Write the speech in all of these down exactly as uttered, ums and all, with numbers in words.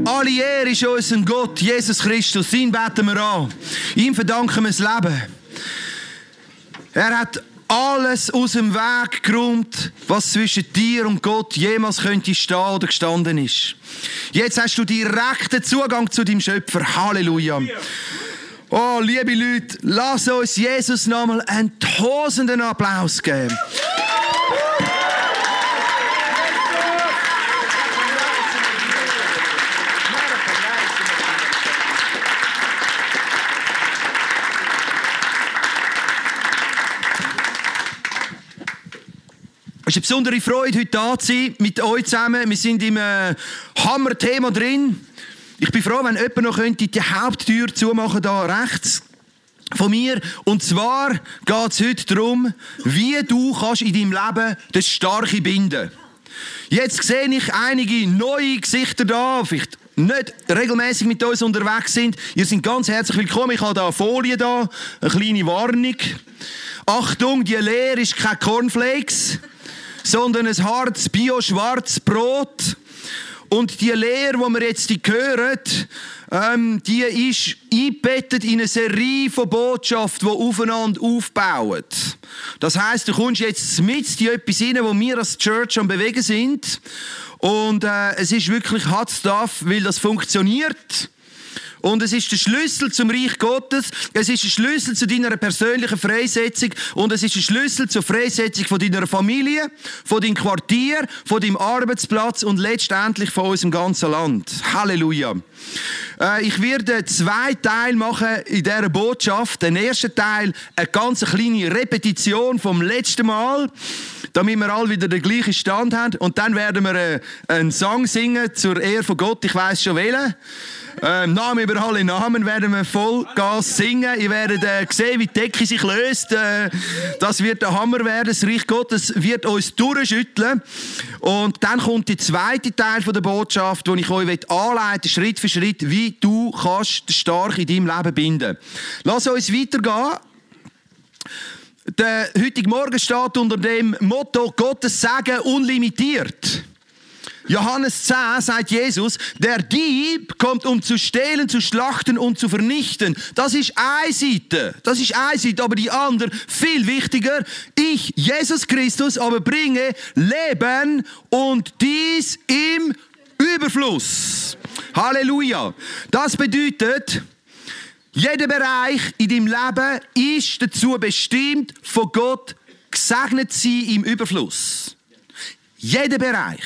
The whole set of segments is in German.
Alle Ehre ist unserem Gott, Jesus Christus. Ihn beten wir an. Ihm verdanken wir das Leben. Er hat alles aus dem Weg geräumt, was zwischen dir und Gott jemals könnte stehen oder gestanden ist. Jetzt hast du direkten Zugang zu deinem Schöpfer. Halleluja. Oh, liebe Leute, lass uns Jesus nochmal einen tosenden Applaus geben. Es ist eine besondere Freude, heute da zu sein, mit euch zusammen. Wir sind im äh, Hammer-Thema drin. Ich bin froh, wenn jemand noch könnte die Haupttür zumachen, da rechts von mir. Und zwar geht es heute darum, wie du kannst in deinem Leben das Starke binden. Jetzt sehe ich einige neue Gesichter da, vielleicht nicht regelmäßig mit uns unterwegs sind. Ihr seid ganz herzlich willkommen. Ich habe da eine Folie da, eine kleine Warnung. Achtung, die Lehre ist kein Cornflakes, sondern ein hartes bio-schwarzes Brot. Und die Lehre, die wir jetzt hören, ähm, die ist eingebettet in eine Serie von Botschaften, die aufeinander aufbauen. Das heisst, du kommst jetzt mit in etwas rein, wo wir als Church am Bewegen sind. Und äh, es ist wirklich hot stuff, weil das funktioniert. Und es ist der Schlüssel zum Reich Gottes, es ist der Schlüssel zu deiner persönlichen Freisetzung und es ist der Schlüssel zur Freisetzung von deiner Familie, von deinem Quartier, von deinem Arbeitsplatz und letztendlich von unserem ganzen Land. Halleluja. Äh, ich werde zwei Teile machen in dieser Botschaft. Den ersten Teil, eine ganz kleine Repetition vom letzten Mal, damit wir alle wieder den gleichen Stand haben. Und dann werden wir äh, einen Song singen zur Ehre von Gott. Ich weiss schon welchen. Ähm, Namen über alle Namen werden wir Vollgas singen. Ihr werdet äh, sehen, wie die Decke sich löst. Äh, das wird der Hammer werden. Das Reich Gottes wird uns durchschütteln. Und dann kommt der zweite Teil von der Botschaft, wo ich euch anleiten, Schritt für Schritt, wie du kannst stark in deinem Leben binden. Lass uns weitergehen. Der heutige Morgen steht unter dem Motto Gottes Segen unlimitiert. Johannes zehn sagt Jesus, der Dieb kommt, um zu stehlen, zu schlachten und zu vernichten. Das ist eine Seite. Das ist eine Seite, aber die andere, viel wichtiger. Ich, Jesus Christus, aber bringe Leben und dies im Überfluss. Halleluja. Das bedeutet, jeder Bereich in deinem Leben ist dazu bestimmt, von Gott gesegnet zu sein im Überfluss. Jeder Bereich.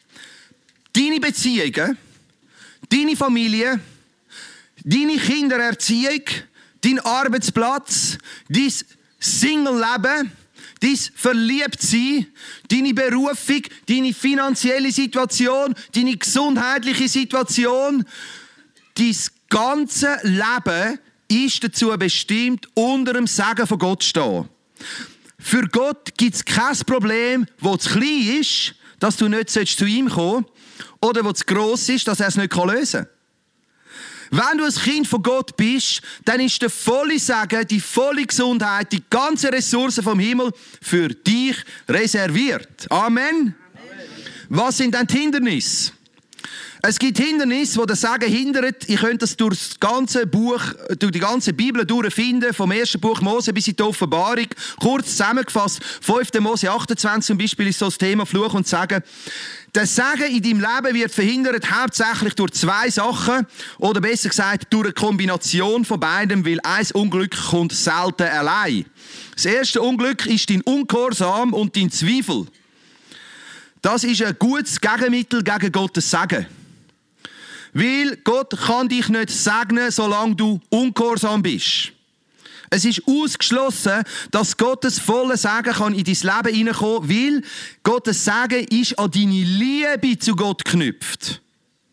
Deine Beziehungen, deine Familie, deine Kindererziehung, dein Arbeitsplatz, dein Single-Leben, dein Verliebtsein, deine Berufung, deine finanzielle Situation, deine gesundheitliche Situation, dein ganze Leben ist dazu bestimmt, unter dem Segen von Gott zu stehen. Für Gott gibt es kein Problem, das zu klein ist, dass du nicht zu ihm kommen sollst, oder das zu gross ist, dass er es nicht lösen kann. Wenn du ein Kind von Gott bist, dann ist der volle Segen, die volle Gesundheit, die ganzen Ressourcen vom Himmel für dich reserviert. Amen. Amen. Was sind denn die Hindernisse? Es gibt Hindernisse, die das Segen hindern. Ihr könnt das durch das ganze Buch, durch die ganze Bibel durchfinden, vom ersten Buch Mose bis in die Offenbarung. Kurz zusammengefasst, fünfter Mose achtundzwanzig zum Beispiel ist so das Thema Fluch und Segen. Der Segen in deinem Leben wird verhindert hauptsächlich durch zwei Sachen, oder besser gesagt durch eine Kombination von beidem, weil ein Unglück kommt selten allein. Das erste Unglück ist dein Ungehorsam und dein Zweifel. Das ist ein gutes Gegenmittel gegen Gottes Segen. Weil Gott kann dich nicht segnen, solange du ungehorsam bist. Es ist ausgeschlossen, dass Gottes volle Segen kann in dein Leben hineinkommen kann, weil Gottes Segen ist an deine Liebe zu Gott geknüpft.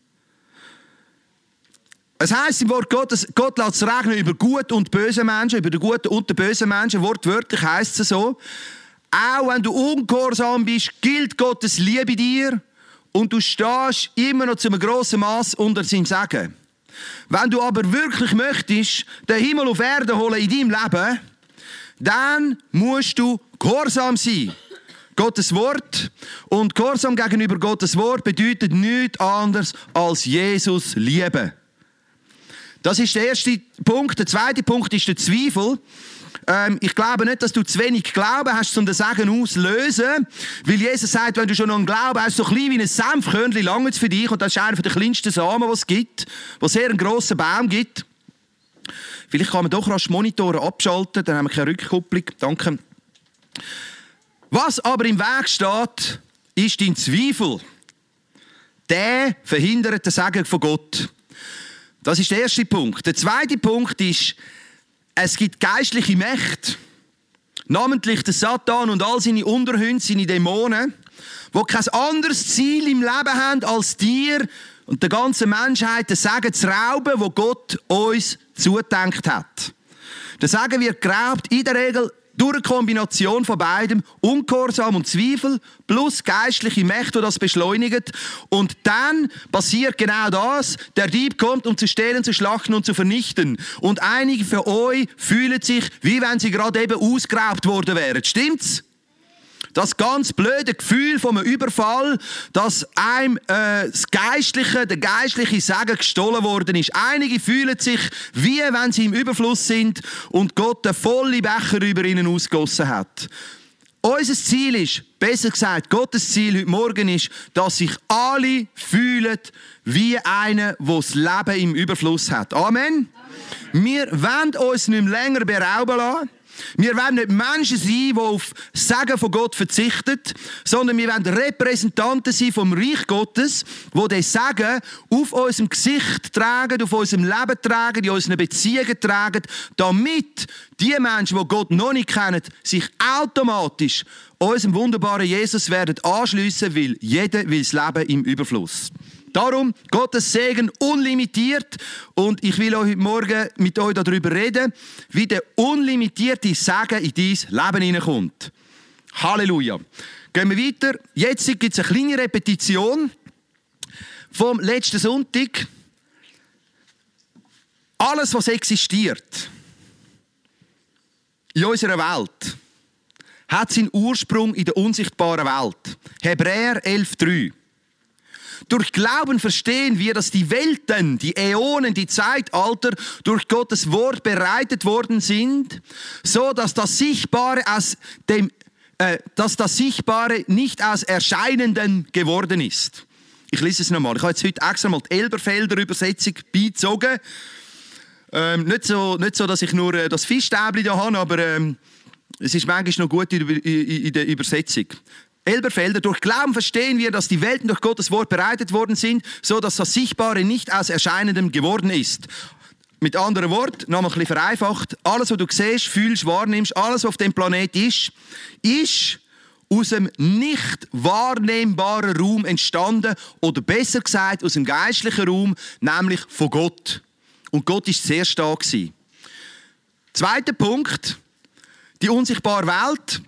Es heisst im Wort Gottes, Gott lässt es regnen über gute und böse Menschen, über die guten und die bösen Menschen. Wortwörtlich heisst es so. Auch wenn du ungehorsam bist, gilt Gottes Liebe dir und du stehst immer noch zu einem grossen Mass unter seinem Segen. Wenn du aber wirklich möchtest, den Himmel auf Erde holen in deinem Leben, dann musst du gehorsam sein. Gottes Wort. Und Gehorsam gegenüber Gottes Wort bedeutet nichts anderes als Jesus lieben. Das ist der erste Punkt. Der zweite Punkt ist der Zweifel. Ähm, ich glaube nicht, dass du zu wenig Glauben hast, um den Segen auszulösen. Weil Jesus sagt, wenn du schon noch einen Glauben hast, so klein wie ein Senfkörnchen, lange es für dich. Und das ist einer der kleinsten Samen, die es gibt, wo sehr einen grossen Baum gibt. Vielleicht kann man doch rasch Monitore abschalten, dann haben wir keine Rückkopplung. Danke. Was aber im Weg steht, ist dein Zweifel. Der verhindert den Segen von Gott. Das ist der erste Punkt. Der zweite Punkt ist, es gibt geistliche Mächte, namentlich der Satan und all seine Unterhunde, seine Dämonen, die kein anderes Ziel im Leben haben, als dir und der ganzen Menschheit den Segen zu rauben, wo Gott uns zugedenkt hat. Der Segen wird geraubt in der Regel durch eine Kombination von beidem, Ungehorsam und Zweifel, plus geistliche Mächte, die das beschleunigen. Und dann passiert genau das. Der Dieb kommt, um zu stehlen, zu schlachten und zu vernichten. Und einige von euch fühlen sich, wie wenn sie gerade eben ausgeraubt worden wären. Stimmt's? Das ganz blöde Gefühl von einem Überfall, dass einem äh, das Geistliche, der geistliche Segen gestohlen worden ist. Einige fühlen sich, wie wenn sie im Überfluss sind und Gott den vollen Becher über ihnen ausgegossen hat. Unser Ziel ist, besser gesagt, Gottes Ziel heute Morgen ist, dass sich alle fühlen wie einer, der das Leben im Überfluss hat. Amen? Amen. Wir wollen uns nicht mehr länger berauben lassen. Wir wollen nicht Menschen sein, die auf Segen von Gott verzichten, sondern wir wollen Repräsentanten sein vom Reich Gottes, die den Segen auf unserem Gesicht tragen, auf unserem Leben tragen, in unseren Beziehungen tragen, damit die Menschen, die Gott noch nicht kennen, sich automatisch unserem wunderbaren Jesus werden anschliessen, weil jeder will das Leben im Überfluss. Darum, Gottes Segen unlimitiert. Und ich will heute Morgen mit euch darüber reden, wie der unlimitierte Segen in dein Leben hineinkommt. Halleluja. Gehen wir weiter. Jetzt gibt es eine kleine Repetition vom letzten Sonntag. Alles, was existiert in unserer Welt, hat seinen Ursprung in der unsichtbaren Welt. Hebräer elf drei. Durch Glauben verstehen wir, dass die Welten, die Äonen, die Zeitalter durch Gottes Wort bereitet worden sind, so dass das Sichtbare aus dem, äh, dass das Sichtbare nicht aus Erscheinenden geworden ist. Ich lese es nochmal. Ich habe jetzt heute extra mal die Elberfelder Übersetzung beizogen. Ähm, nicht so, nicht so, dass ich nur äh, das Fischstäbli da habe, aber ähm, es ist manchmal noch gut in, in, in der Übersetzung. Elberfelder, durch Glauben verstehen wir, dass die Welten durch Gottes Wort bereitet worden sind, so dass das Sichtbare nicht aus Erscheinendem geworden ist. Mit anderen Worten, noch ein bisschen vereinfacht, alles, was du siehst, fühlst, wahrnimmst, alles, was auf dem Planet ist, ist aus dem nicht wahrnehmbaren Raum entstanden, oder besser gesagt, aus dem geistlichen Raum, nämlich von Gott. Und Gott war zuerst da gewesen. Zweiter Punkt, die unsichtbare Welt,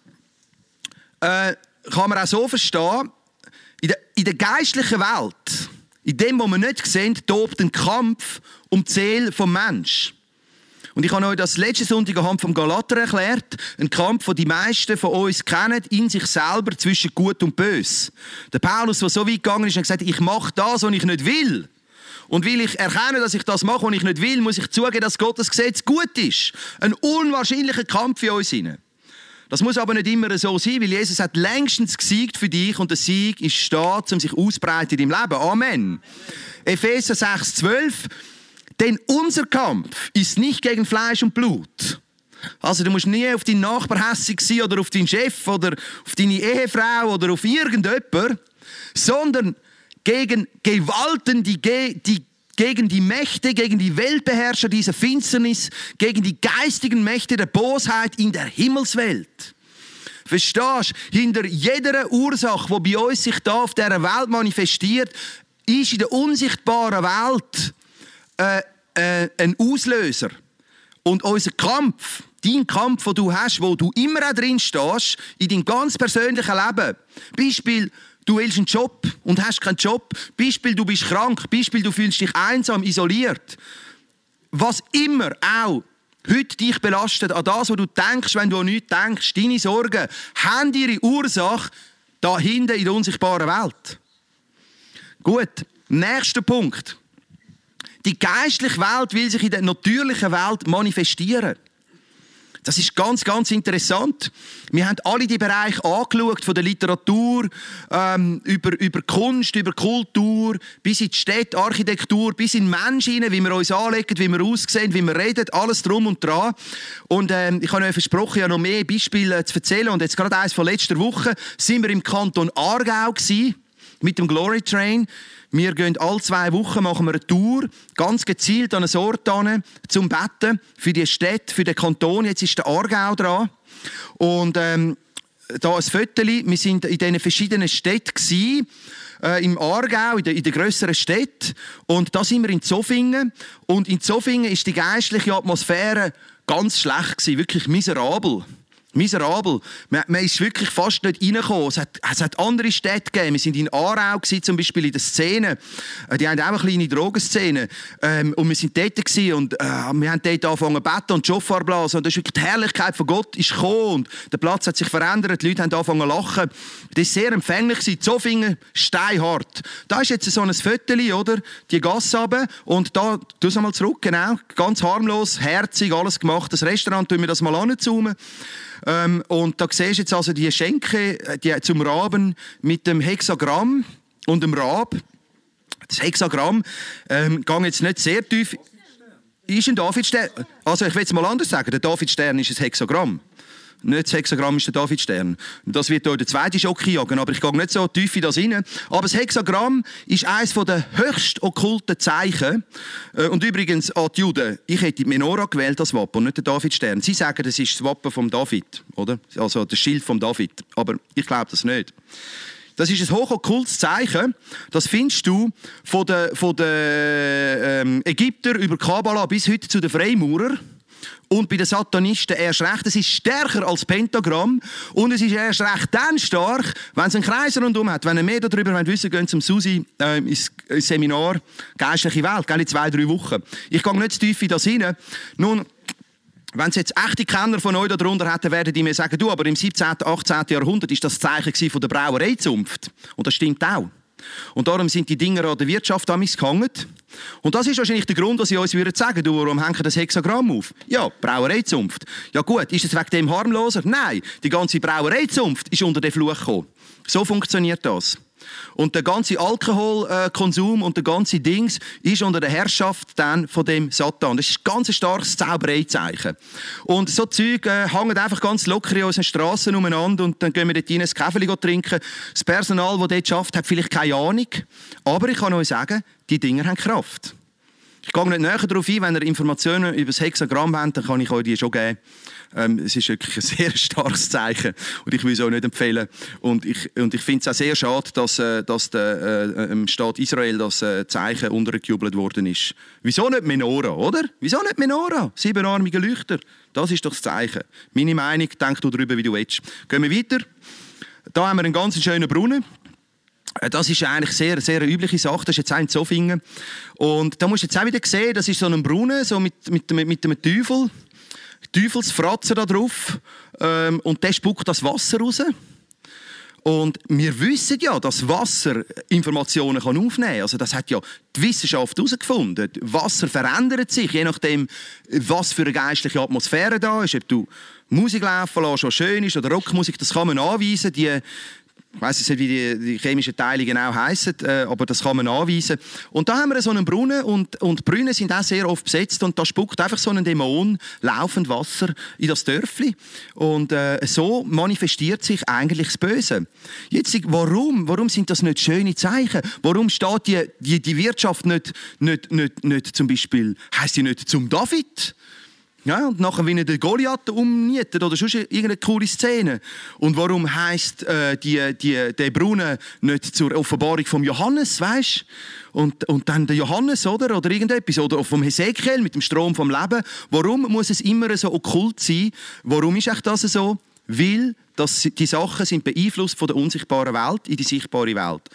äh, kann man auch so verstehen, in der, in der geistlichen Welt, in dem, was wir nicht sehen, tobt ein Kampf um die Seele des Menschen. Und ich habe euch das letzte Sonntag anhand vom Galater erklärt, ein Kampf, den die meisten von uns kennen, in sich selber zwischen Gut und Böse. Der Paulus, der so weit gegangen ist, hat gesagt, ich mache das, was ich nicht will. Und weil ich erkenne, dass ich das mache, was ich nicht will, muss ich zugeben, dass Gottes Gesetz gut ist. Ein unwahrscheinlicher Kampf in uns hinein. Das muss aber nicht immer so sein, weil Jesus hat längstens gesiegt für dich und der Sieg ist da, um sich auszubreiten in deinem Leben. Amen. Amen. Epheser sechs zwölf. Denn unser Kampf ist nicht gegen Fleisch und Blut. Also du musst nie auf deinen Nachbar hässig sein oder auf deinen Chef oder auf deine Ehefrau oder auf irgendjemanden, sondern gegen Gewalten, die, die gegen die Mächte, gegen die Weltbeherrscher dieser Finsternis, gegen die geistigen Mächte der Bosheit in der Himmelswelt. Verstehst du? Hinter jeder Ursache, die bei uns sich da auf dieser Welt manifestiert, ist in der unsichtbaren Welt äh, äh, ein Auslöser. Und unser Kampf, dein Kampf, den du hast, wo du immer auch drin stehst, in deinem ganz persönlichen Leben. Beispiel, du willst einen Job und hast keinen Job. Beispiel, du bist krank. Beispiel, du fühlst dich einsam, isoliert. Was immer auch heute dich belastet, an das, was du denkst, wenn du an nichts denkst, deine Sorgen, haben ihre Ursache da hinten in der unsichtbaren Welt. Gut, nächster Punkt. Die geistliche Welt will sich in der natürlichen Welt manifestieren. Das ist ganz, ganz interessant. Wir haben alle die Bereiche angeschaut, von der Literatur, ähm, über, über Kunst, über Kultur, bis in die Städte, Architektur, bis in Menschen, wie wir uns anlegen, wie wir aussehen, wie wir reden, alles drum und dran. Und ähm, ich habe euch versprochen, ja noch mehr Beispiele zu erzählen. Und jetzt gerade eines von letzter Woche sind wir im Kanton Aargau gewesen, mit dem Glory Train. Wir gehen alle zwei Wochen machen wir eine Tour, ganz gezielt an einen Ort hin, zum Betten für die Städte, für den Kanton. Jetzt ist der Aargau dran. Und ähm, da ein Fotochen. Wir sind in diesen verschiedenen Städten gewesen, äh, im Aargau, in den, in den grösseren Städten. Und da sind wir in Zofingen. Und in Zofingen ist die geistliche Atmosphäre ganz schlecht gewesen, wirklich miserabel. Miserabel. Man, man ist wirklich fast nicht reingekommen. Es hat, es hat andere Städte gegeben. Wir waren in Aarau, gewesen, zum Beispiel in der Szene. Die haben auch eine kleine Drogenszene. Ähm, und wir waren dort gewesen, und äh, wir haben dort angefangen zu beten und Schofar blasen. Und das ist wirklich die Herrlichkeit von Gott ist gekommen. Und der Platz hat sich verändert. Die Leute haben angefangen zu lachen. Das war sehr empfänglich. Zofingen, steinhart. Da ist jetzt so ein Viertel, oder? Die Gasse runter. Und da, tu es mal zurück, genau. Ganz harmlos, herzig, alles gemacht. Das Restaurant, tun wir das mal anzoomen. Ähm, und da siehst du jetzt also die Schenke die, zum Raben mit dem Hexagramm und dem Rab. Das Hexagramm ähm, geht jetzt nicht sehr tief. Ist ein Davidstern. Also ich will es mal anders sagen. Der Davidstern ist ein Hexagramm. Nicht das Hexagramm ist der Davidstern. Das wird hier der zweite Schock jagen, aber ich gehe nicht so tief in das rein. Aber das Hexagramm ist eines der höchst okkulten Zeichen. Und übrigens an die Juden, ich hätte die Menora gewählt als Wappen, nicht den Davidstern. Sie sagen, das ist das Wappen vom David, oder? Also das Schild vom David. Aber ich glaube das nicht. Das ist ein hochokkultes Zeichen. Das findest du von den, von den ähm, Ägyptern über Kabbala bis heute zu den Freimaurern. Und bei den Satanisten erst recht. Es ist stärker als Pentagramm. Und es ist erst recht dann stark, wenn es einen Kreis rundum hat. Wenn ihr mehr darüber wissen wollt, gehen zum Susi äh, ins, ins Seminar «Geistliche Welt», gell, in zwei, drei Wochen. Ich gehe nicht zu tief in das rein. Nun, wenn es jetzt echte Kenner von euch darunter hätten, werden die mir sagen, du, aber im siebzehnten, achtzehnten Jahrhundert ist das Zeichen von der Brauereizunft. Und das stimmt auch. Und darum sind die Dinger an der Wirtschaft damals gehangen. Und das ist wahrscheinlich der Grund, dass sie uns würden sagen, du, warum hängen das Hexagramm auf? Ja, Brauereizunft. Ja gut, ist es wegen dem harmloser? Nein, die ganze Brauereizunft ist unter den Fluch gekommen. So funktioniert das. Und der ganze Alkoholkonsum und der ganze Dings ist unter der Herrschaft dann von dem Satan. Das ist ein ganz starkes Zaubereizeichen. Und so Zeug äh, hängen einfach ganz locker in unseren Strassen umeinander und dann gehen wir dort rein ein Kaffee trinken. Das Personal, das dort arbeitet, hat vielleicht keine Ahnung. Aber ich kann euch sagen, die Dinger haben Kraft. Ich gehe nicht näher darauf ein, wenn ihr Informationen über das Hexagramm habt, dann kann ich euch die schon geben. Ähm, es ist wirklich ein sehr starkes Zeichen und ich will es auch nicht empfehlen. Und ich, und ich finde es auch sehr schade, dass, äh, dass der, äh, im Staat Israel das äh, Zeichen untergejubelt worden ist. Wieso nicht Menora, oder? Wieso nicht Menora? Siebenarmige Leuchter. Das ist doch das Zeichen. Meine Meinung, denk du darüber, wie du willst. Gehen wir weiter. Da haben wir einen ganz schönen Brunnen. Das ist eigentlich sehr, sehr eine übliche Sache. Das ist jetzt auch in Zofingen. Und da musst du jetzt auch wieder sehen, das ist so ein Brunnen so mit, mit, mit, mit einem Teufel. Teufelsfratzen da drauf. Ähm, und der spuckt das Wasser raus. Und wir wissen ja, dass Wasser Informationen kann aufnehmen kann. Also das hat ja die Wissenschaft herausgefunden. Wasser verändert sich, je nachdem, was für eine geistliche Atmosphäre da ist. Ob du Musik laufen lässt, was schön ist, oder Rockmusik, das kann man anweisen. Die Ich weiss nicht, wie die, die chemischen Teile genau heissen, äh, aber das kann man anweisen. Und da haben wir so einen Brunnen und, und Brunnen sind auch sehr oft besetzt und da spuckt einfach so ein Dämon laufend Wasser in das Dörfli. Und äh, so manifestiert sich eigentlich das Böse. Jetzt, warum? Warum sind das nicht schöne Zeichen? Warum steht die, die, die Wirtschaft nicht, nicht, nicht, nicht zum Beispiel, heisst die nicht zum David? Ja, und nachher, wenn er den Goliath umnietet oder sonst irgendeine coole Szene. Und warum heisst äh, die, die, der Brunnen nicht zur Offenbarung vom Johannes, weißt? Und, und dann der Johannes, oder? Oder irgendetwas. Oder vom Hesekiel mit dem Strom vom Leben. Warum muss es immer so okkult sein? Warum ist echt das so? Weil das, die Sachen sind beeinflusst von der unsichtbaren Welt in die sichtbare Welt.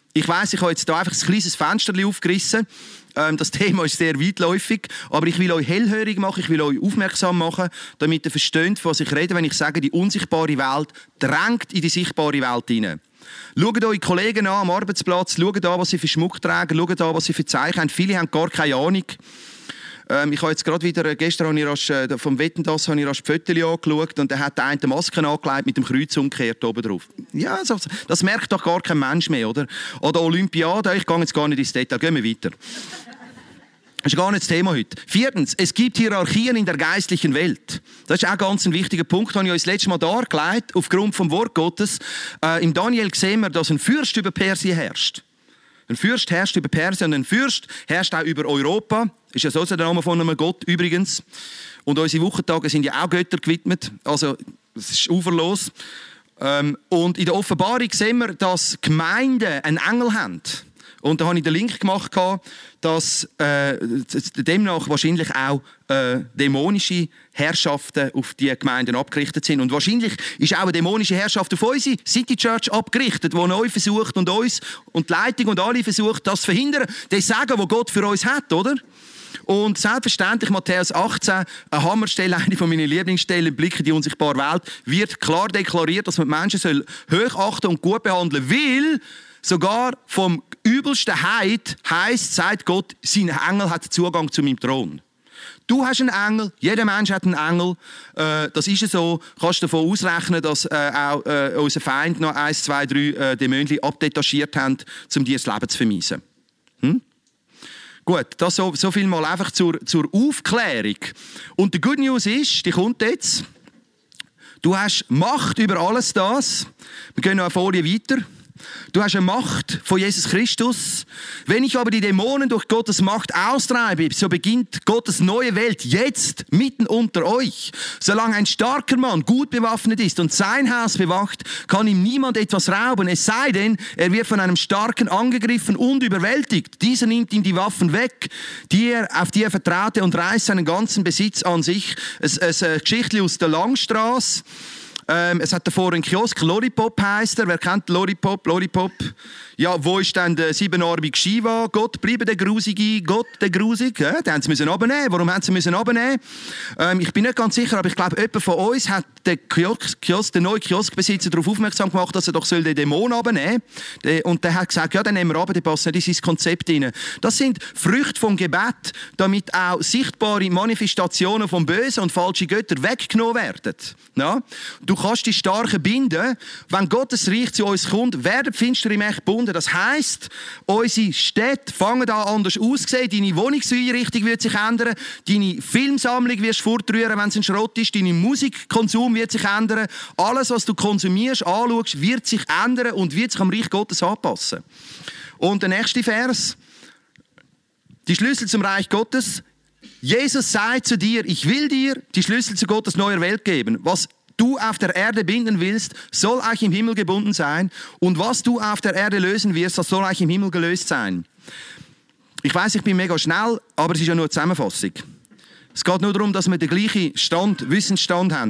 Ich weiss, ich habe jetzt hier einfach ein kleines Fenster aufgerissen. Ähm, das Thema ist sehr weitläufig, aber ich will euch hellhörig machen, ich will euch aufmerksam machen, damit ihr versteht, was ich rede, wenn ich sage, die unsichtbare Welt drängt in die sichtbare Welt hinein. Schaut eure Kollegen an am Arbeitsplatz, schaut an, was sie für Schmuck tragen, schaut an, was sie für Zeichen haben. Viele haben gar keine Ahnung. Ähm, ich habe jetzt gerade wieder, gestern habe ich rasch, äh, vom Wetten, das habe ich rasch die Fotos angeschaut und dann hat der eine die Maske angelegt mit dem Kreuz umgekehrt oben drauf. Ja, das, das merkt doch gar kein Mensch mehr, oder? Oder Olympiade, ich gehe jetzt gar nicht ins Detail, gehen wir weiter. Das ist gar nicht das Thema heute. Viertens, es gibt Hierarchien in der geistlichen Welt. Das ist auch ganz ein wichtiger Punkt, den ich euch das letzte Mal dargelegt aufgrund vom Wort Gottes. Äh, Im Daniel sehen wir, dass ein Fürst über Persien herrscht. Ein Fürst herrscht über Persien und ein Fürst herrscht auch über Europa. Ist ja so der Name von einem Gott übrigens. Und unsere Wochentage sind ja auch Götter gewidmet. Also, es ist uferlos. Ähm, und in der Offenbarung sehen wir, dass Gemeinden einen Engel haben. Und da habe ich den Link gemacht, dass äh, demnach wahrscheinlich auch äh, dämonische Herrschaften auf die Gemeinden abgerichtet sind. Und wahrscheinlich ist auch eine dämonische Herrschaft auf unsere City Church abgerichtet, die neu versucht und uns und die Leitung und alle versucht, das zu verhindern. Das Sagen, was Gott für uns hat, oder? Und selbstverständlich, Matthäus achtzehn, eine Hammerstelle, eine von meinen Lieblingsstellen, Blick in die unsichtbare Welt, wird klar deklariert, dass man die Menschen hochachten und gut behandeln soll, weil sogar vom übelsten Heid heisst, sagt Gott, sein Engel hat Zugang zu meinem Thron. Du hast einen Engel, jeder Mensch hat einen Engel. Äh, das ist so. Du kannst davon ausrechnen, dass äh, auch äh, unser Feind noch eins, zwei, drei äh, Dämonen abdetachiert haben, um dir das Leben zu vermiesen. Hm? Gut, das so, so viel mal einfach zur, zur Aufklärung. Und die Good News ist, die kommt jetzt. Du hast Macht über alles das. Wir gehen noch eine Folie weiter. Du hast eine Macht von Jesus Christus. Wenn ich aber die Dämonen durch Gottes Macht austreibe, so beginnt Gottes neue Welt jetzt mitten unter euch. Solange ein starker Mann gut bewaffnet ist und sein Haus bewacht, kann ihm niemand etwas rauben. Es sei denn, er wird von einem Starken angegriffen und überwältigt. Dieser nimmt ihm die Waffen weg, die er, auf die er vertraute, und reißt seinen ganzen Besitz an sich. Es ist eine Geschichte aus der Langstrasse. Ähm, es hat davor einen Kiosk, Lollipop heisst er. Wer kennt Lollipop? Lollipop. Ja, wo ist denn der siebenarmige Shiva? Gott, bleibe der Grusige, Gott, der Grusige. Ja, den haben sie müssen abnehmen. Warum haben sie müssen abnehmen? Ähm, ich bin nicht ganz sicher, aber ich glaube, jemand von uns hat den, Kiosk, Kiosk, den neuen Kioskbesitzer darauf aufmerksam gemacht, dass er doch den Dämon abnehmen soll. Und der hat gesagt, ja, dann nehmen wir ab, der passt nicht in sein Konzept rein. Das sind Früchte vom Gebet, damit auch sichtbare Manifestationen vom Bösen und falschen Göttern weggenommen werden. Ja? Du kannst die Starken binden. Wenn Gottes Reich zu uns kommt, werden finstere Mächte gebunden. Das heisst, unsere Städte fangen an anders auszusehen. Deine Wohnungseinrichtung wird sich ändern. Deine Filmsammlung wirst du fortrühren, wenn es ein Schrott ist. Dein Musikkonsum wird sich ändern. Alles, was du konsumierst, anschaust, wird sich ändern und wird sich am Reich Gottes anpassen. Und der nächste Vers. Die Schlüssel zum Reich Gottes. Jesus sagt zu dir, ich will dir die Schlüssel zu Gottes neuer Welt geben. Was du auf der Erde binden willst, soll auch im Himmel gebunden sein. Und was du auf der Erde lösen wirst, das soll auch im Himmel gelöst sein. Ich weiss, ich bin mega schnell, aber es ist ja nur eine Zusammenfassung. Es geht nur darum, dass wir den gleichen Stand, Wissensstand haben.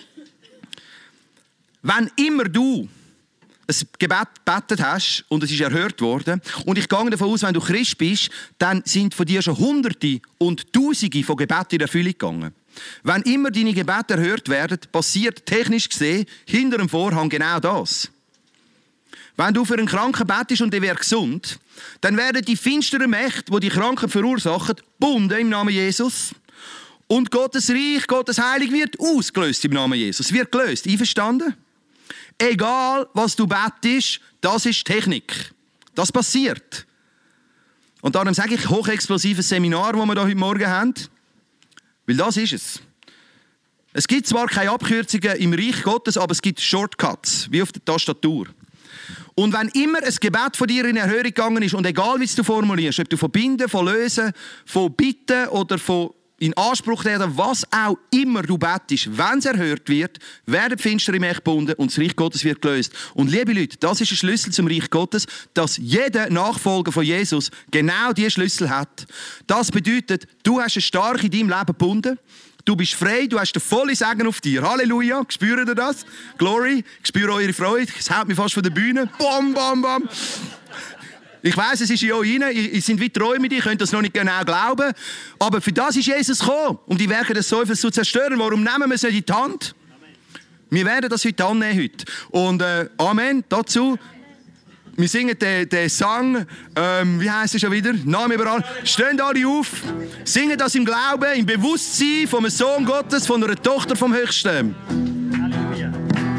Wenn immer du ein Gebet gebetet hast und es ist erhört worden, und ich gehe davon aus, wenn du Christ bist, dann sind von dir schon Hunderte und Tausende von Gebeten in Erfüllung gegangen. Wenn immer deine Gebete erhört werden, passiert technisch gesehen hinter dem Vorhang genau das. Wenn du für einen Kranken betest und der wird gesund, dann werden die finsteren Mächte, die die Kranken verursachen, gebunden im Namen Jesus. Und Gottes Reich, Gottes Heilig wird ausgelöst im Namen Jesus. Wird gelöst. Einverstanden? Egal, was du betest, das ist Technik. Das passiert. Und darum sage ich, hochexplosives Seminar, das wir hier heute Morgen haben. Weil das ist es. Es gibt zwar keine Abkürzungen im Reich Gottes, aber es gibt Shortcuts, wie auf der Tastatur. Und wenn immer ein Gebet von dir in Erhörung gegangen ist, und egal wie es du formulierst, ob du von binden, von lösen, von bitten oder von in Anspruch nehmen, was auch immer du bettest, wenn es erhört wird, werden die finstere Mächte gebunden und das Reich Gottes wird gelöst. Und liebe Leute, das ist der Schlüssel zum Reich Gottes, dass jeder Nachfolger von Jesus genau diese Schlüssel hat. Das bedeutet, du hast einen Stark in deinem Leben gebunden, du bist frei, du hast den vollen Segen auf dir. Halleluja, spürt ihr das? Glory, ich spüre eure Freude, es haut mich fast von der Bühne. Bam, bam, bam. Ich weiss, es ist in euch rein, ihr seid wie Träume, ihr könnt das noch nicht genau glauben. Aber für das ist Jesus gekommen, um die Werke des Teufels zu zerstören. Warum nehmen wir es nicht in die Hand? Wir werden das heute annehmen. Heute. Und äh, Amen dazu. Wir singen den, den Song, ähm, wie heisst es schon wieder? Name überall. Stehen alle auf, singen das im Glauben, im Bewusstsein vom Sohn Gottes, von einer Tochter vom Höchsten. Halleluja.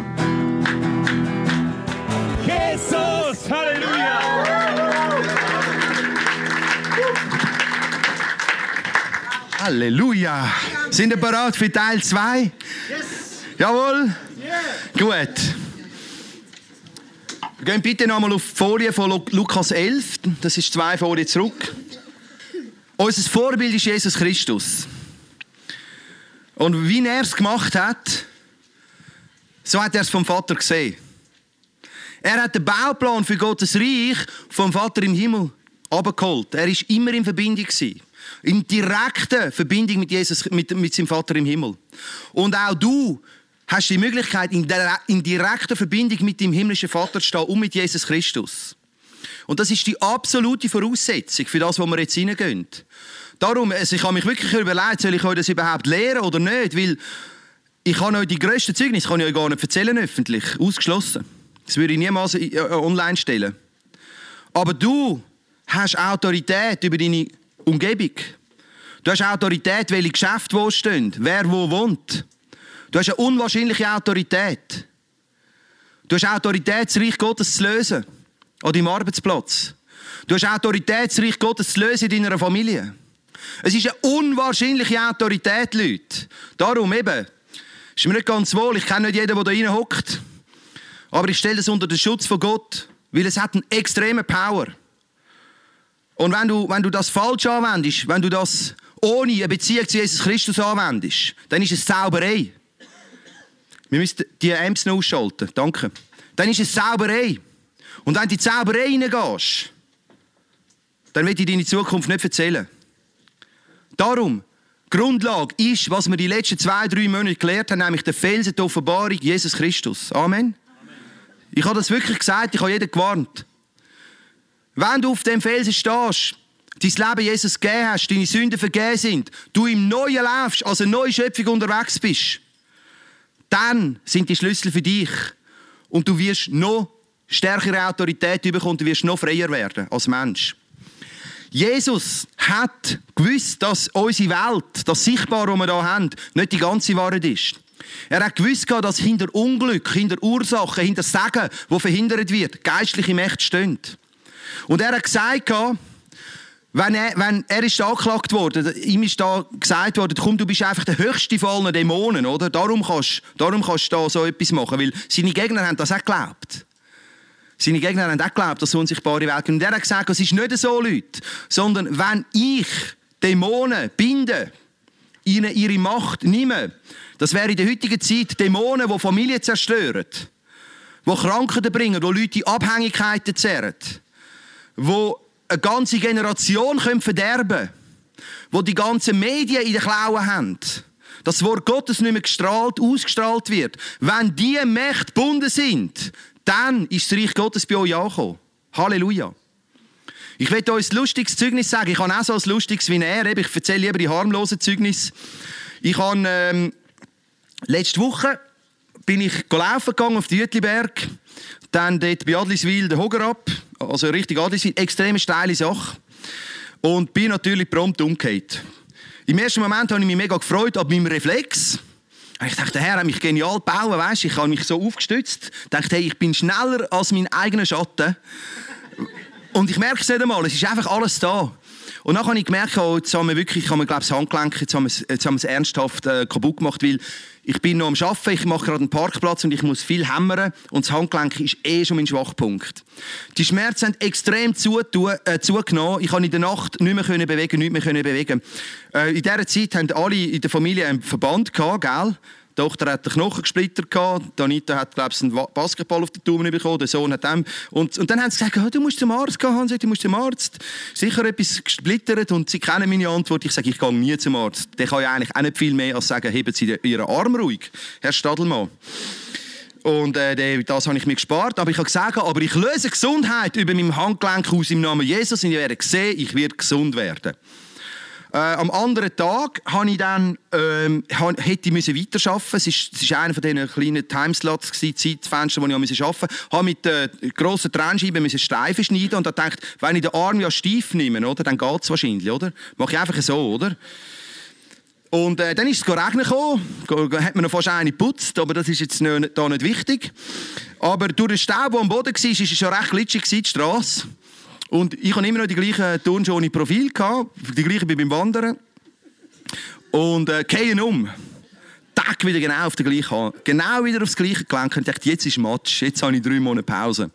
Jesus, Halleluja. Halleluja. Sind ihr bereit für Teil zwei? Yes. Jawohl? Yeah. Gut. Wir gehen bitte nochmal auf die Folie von Lukas elf. Das ist zwei Folien zurück. Unser Vorbild ist Jesus Christus. Und wie er es gemacht hat, so hat er es vom Vater gesehen. Er hat den Bauplan für Gottes Reich vom Vater im Himmel abgeholt. Er war immer in Verbindung gewesen. In direkter Verbindung mit Jesus, mit, mit seinem Vater im Himmel. Und auch du hast die Möglichkeit, in, der, in direkter Verbindung mit dem himmlischen Vater zu stehen und mit Jesus Christus. Und das ist die absolute Voraussetzung für das, wo wir jetzt hineingehen. Darum, also ich habe mich wirklich überlegt, soll ich euch das überhaupt lehren oder nicht? Weil ich kann euch die grössten Zeugnisse kann ich euch gar nicht erzählen, öffentlich, ausgeschlossen. Das würde ich niemals online stellen. Aber du hast Autorität über deine Umgebung. Du hast Autorität, welche Geschäfte wo stehen, wer wo wohnt. Du hast eine unwahrscheinliche Autorität. Du hast Autorität, das Reich Gottes zu lösen. An deinem Arbeitsplatz. Du hast Autorität, das Reich Gottes zu lösen in deiner Familie. Es ist eine unwahrscheinliche Autorität, Leute. Darum eben, ist mir nicht ganz wohl. Ich kenne nicht jeden, der da rein hockt. Aber ich stelle das unter den Schutz von Gott, weil es hat eine extreme Power. Und wenn du, wenn du das falsch anwendest, wenn du das ohne eine Beziehung zu Jesus Christus anwendest, dann ist es Zauberei. Wir müssen die Amps noch ausschalten. Danke. Dann ist es Zauberei. Und wenn du in die Zauberei reingehst, dann will ich dir deine Zukunft nicht erzählen. Darum, Grundlage ist, was wir die letzten zwei, drei Monate gelernt haben, nämlich der Felsen der Offenbarung, Jesus Christus. Amen. Amen. Ich habe das wirklich gesagt, ich habe jeden gewarnt. Wenn du auf dem Felsen stehst, dein Leben Jesus gegeben hast, deine Sünden vergeben sind, du im Neuen lebst, als eine neue Schöpfung unterwegs bist, dann sind die Schlüssel für dich. Und du wirst noch stärkere Autorität bekommen, du wirst noch freier werden als Mensch. Jesus hat gewusst, dass unsere Welt, das Sichtbare, was wir hier haben, nicht die ganze Wahrheit ist. Er hat gewusst, dass hinter Unglück, hinter Ursachen, hinter Segen, wo verhindert wird, geistliche Mächte stehen. Und er hat gesagt, wenn er, wenn er ist angeklagt worden, ihm ist da gesagt worden, komm, du bist einfach der höchste von allen Dämonen, oder? Darum kannst, darum kannst du da so etwas machen, weil seine Gegner haben das auch geglaubt. Seine Gegner haben auch geglaubt, dass es unsichtbare Welt gibt. Und er hat gesagt, es ist nicht so, Leute, sondern wenn ich Dämonen binde, ihnen ihre Macht nehme, das wäre in der heutigen Zeit Dämonen, die Familien zerstören, die Krankheiten bringen, die Leute in Abhängigkeiten zerren, die eine ganze Generation verderben können, die die ganzen Medien in den Klauen haben, dass das Wort Gottes nicht mehr gestrahlt, ausgestrahlt wird. Wenn diese Mächte gebunden sind, dann ist das Reich Gottes bei euch angekommen. Halleluja. Ich möchte euch ein lustiges Zeugnis sagen. Ich habe auch so ein lustiges wie er. Ich erzähle lieber die harmlosen Zeugnisse. Ich habe ähm, letzte Woche bin ich laufen gegangen auf den Jütliberg. Dann dort bei Adliswil den Hoger ab. Also richtig Adliswil. Extrem steile Sache. Und bin natürlich prompt umgekehrt. Im ersten Moment habe ich mich mega gefreut ab meinem Reflex. Ich dachte, der Herr hat mich genial gebaut, weißt? Ich habe mich so aufgestützt. Ich dachte, hey, ich bin schneller als mein eigener Schatten. Und ich merke es nicht einmal, es ist einfach alles da. Und dann habe ich gemerkt, oh, jetzt haben wir wirklich, ich habe mir, glaube ich, das Handgelenk, jetzt haben wir es, jetzt haben wir es ernsthaft äh, kaputt gemacht, weil ich bin noch am Arbeiten, ich mache gerade einen Parkplatz und ich muss viel hämmern und das Handgelenk ist eh schon mein Schwachpunkt. Die Schmerzen haben extrem zugenommen. Äh, zugenommen. Ich konnte in der Nacht nicht mehr können bewegen, nicht mehr können bewegen. Äh, in dieser Zeit haben alle in der Familie einen Verband gehabt, gell? Die Tochter hat den Knochen gesplittert gehabt. Anita hat, glaube ich, einen Basketball auf den Daumen bekommen. Der Sohn hat dem. Und, und dann haben sie gesagt, oh, du musst zum Arzt gehen, Hans, du musst zum Arzt. Sicher etwas gesplittert. Und sie kennen meine Antwort. Ich sage, ich gehe nie zum Arzt. Der kann ja eigentlich auch nicht viel mehr als sagen, heben Sie Ihren Arm ruhig, Herr Stadelmann. Und äh, das habe ich mir gespart. Aber ich habe gesagt, aber ich löse Gesundheit über meinem Handgelenk aus im Namen Jesus und ich werde sehen, ich werde gesund werden. Äh, am anderen Tag habe ich dann, ähm, hätte ich müssen weiterarbeiten müssen. Es war einer von diesen kleinen Timeslots, Zeitfenster, die ich arbeiten musste. Ich habe mit äh, grossen Trennscheiben Streifen schneiden und da dachte, wenn ich den Arm ja steif nehme, oder, dann geht es wahrscheinlich. Oder? Mache ich einfach so, oder? Und äh, dann ist es geregnet gekommen. Hat man noch fast eine geputzt, aber das ist jetzt nicht, da nicht wichtig. Aber durch den Staub, der am Boden war, war es schon recht glitschig, die Strasse. Und ich hatte immer noch die gleichen Turnschuhe ohne Profil, die gleichen wie beim Wandern. Und äh, gehen um. Tag wieder genau auf den gleichen Hand. Genau wieder aufs gleiche Gelenk. Und ich dachte, jetzt ist Matsch, jetzt habe ich drei Monate Pause.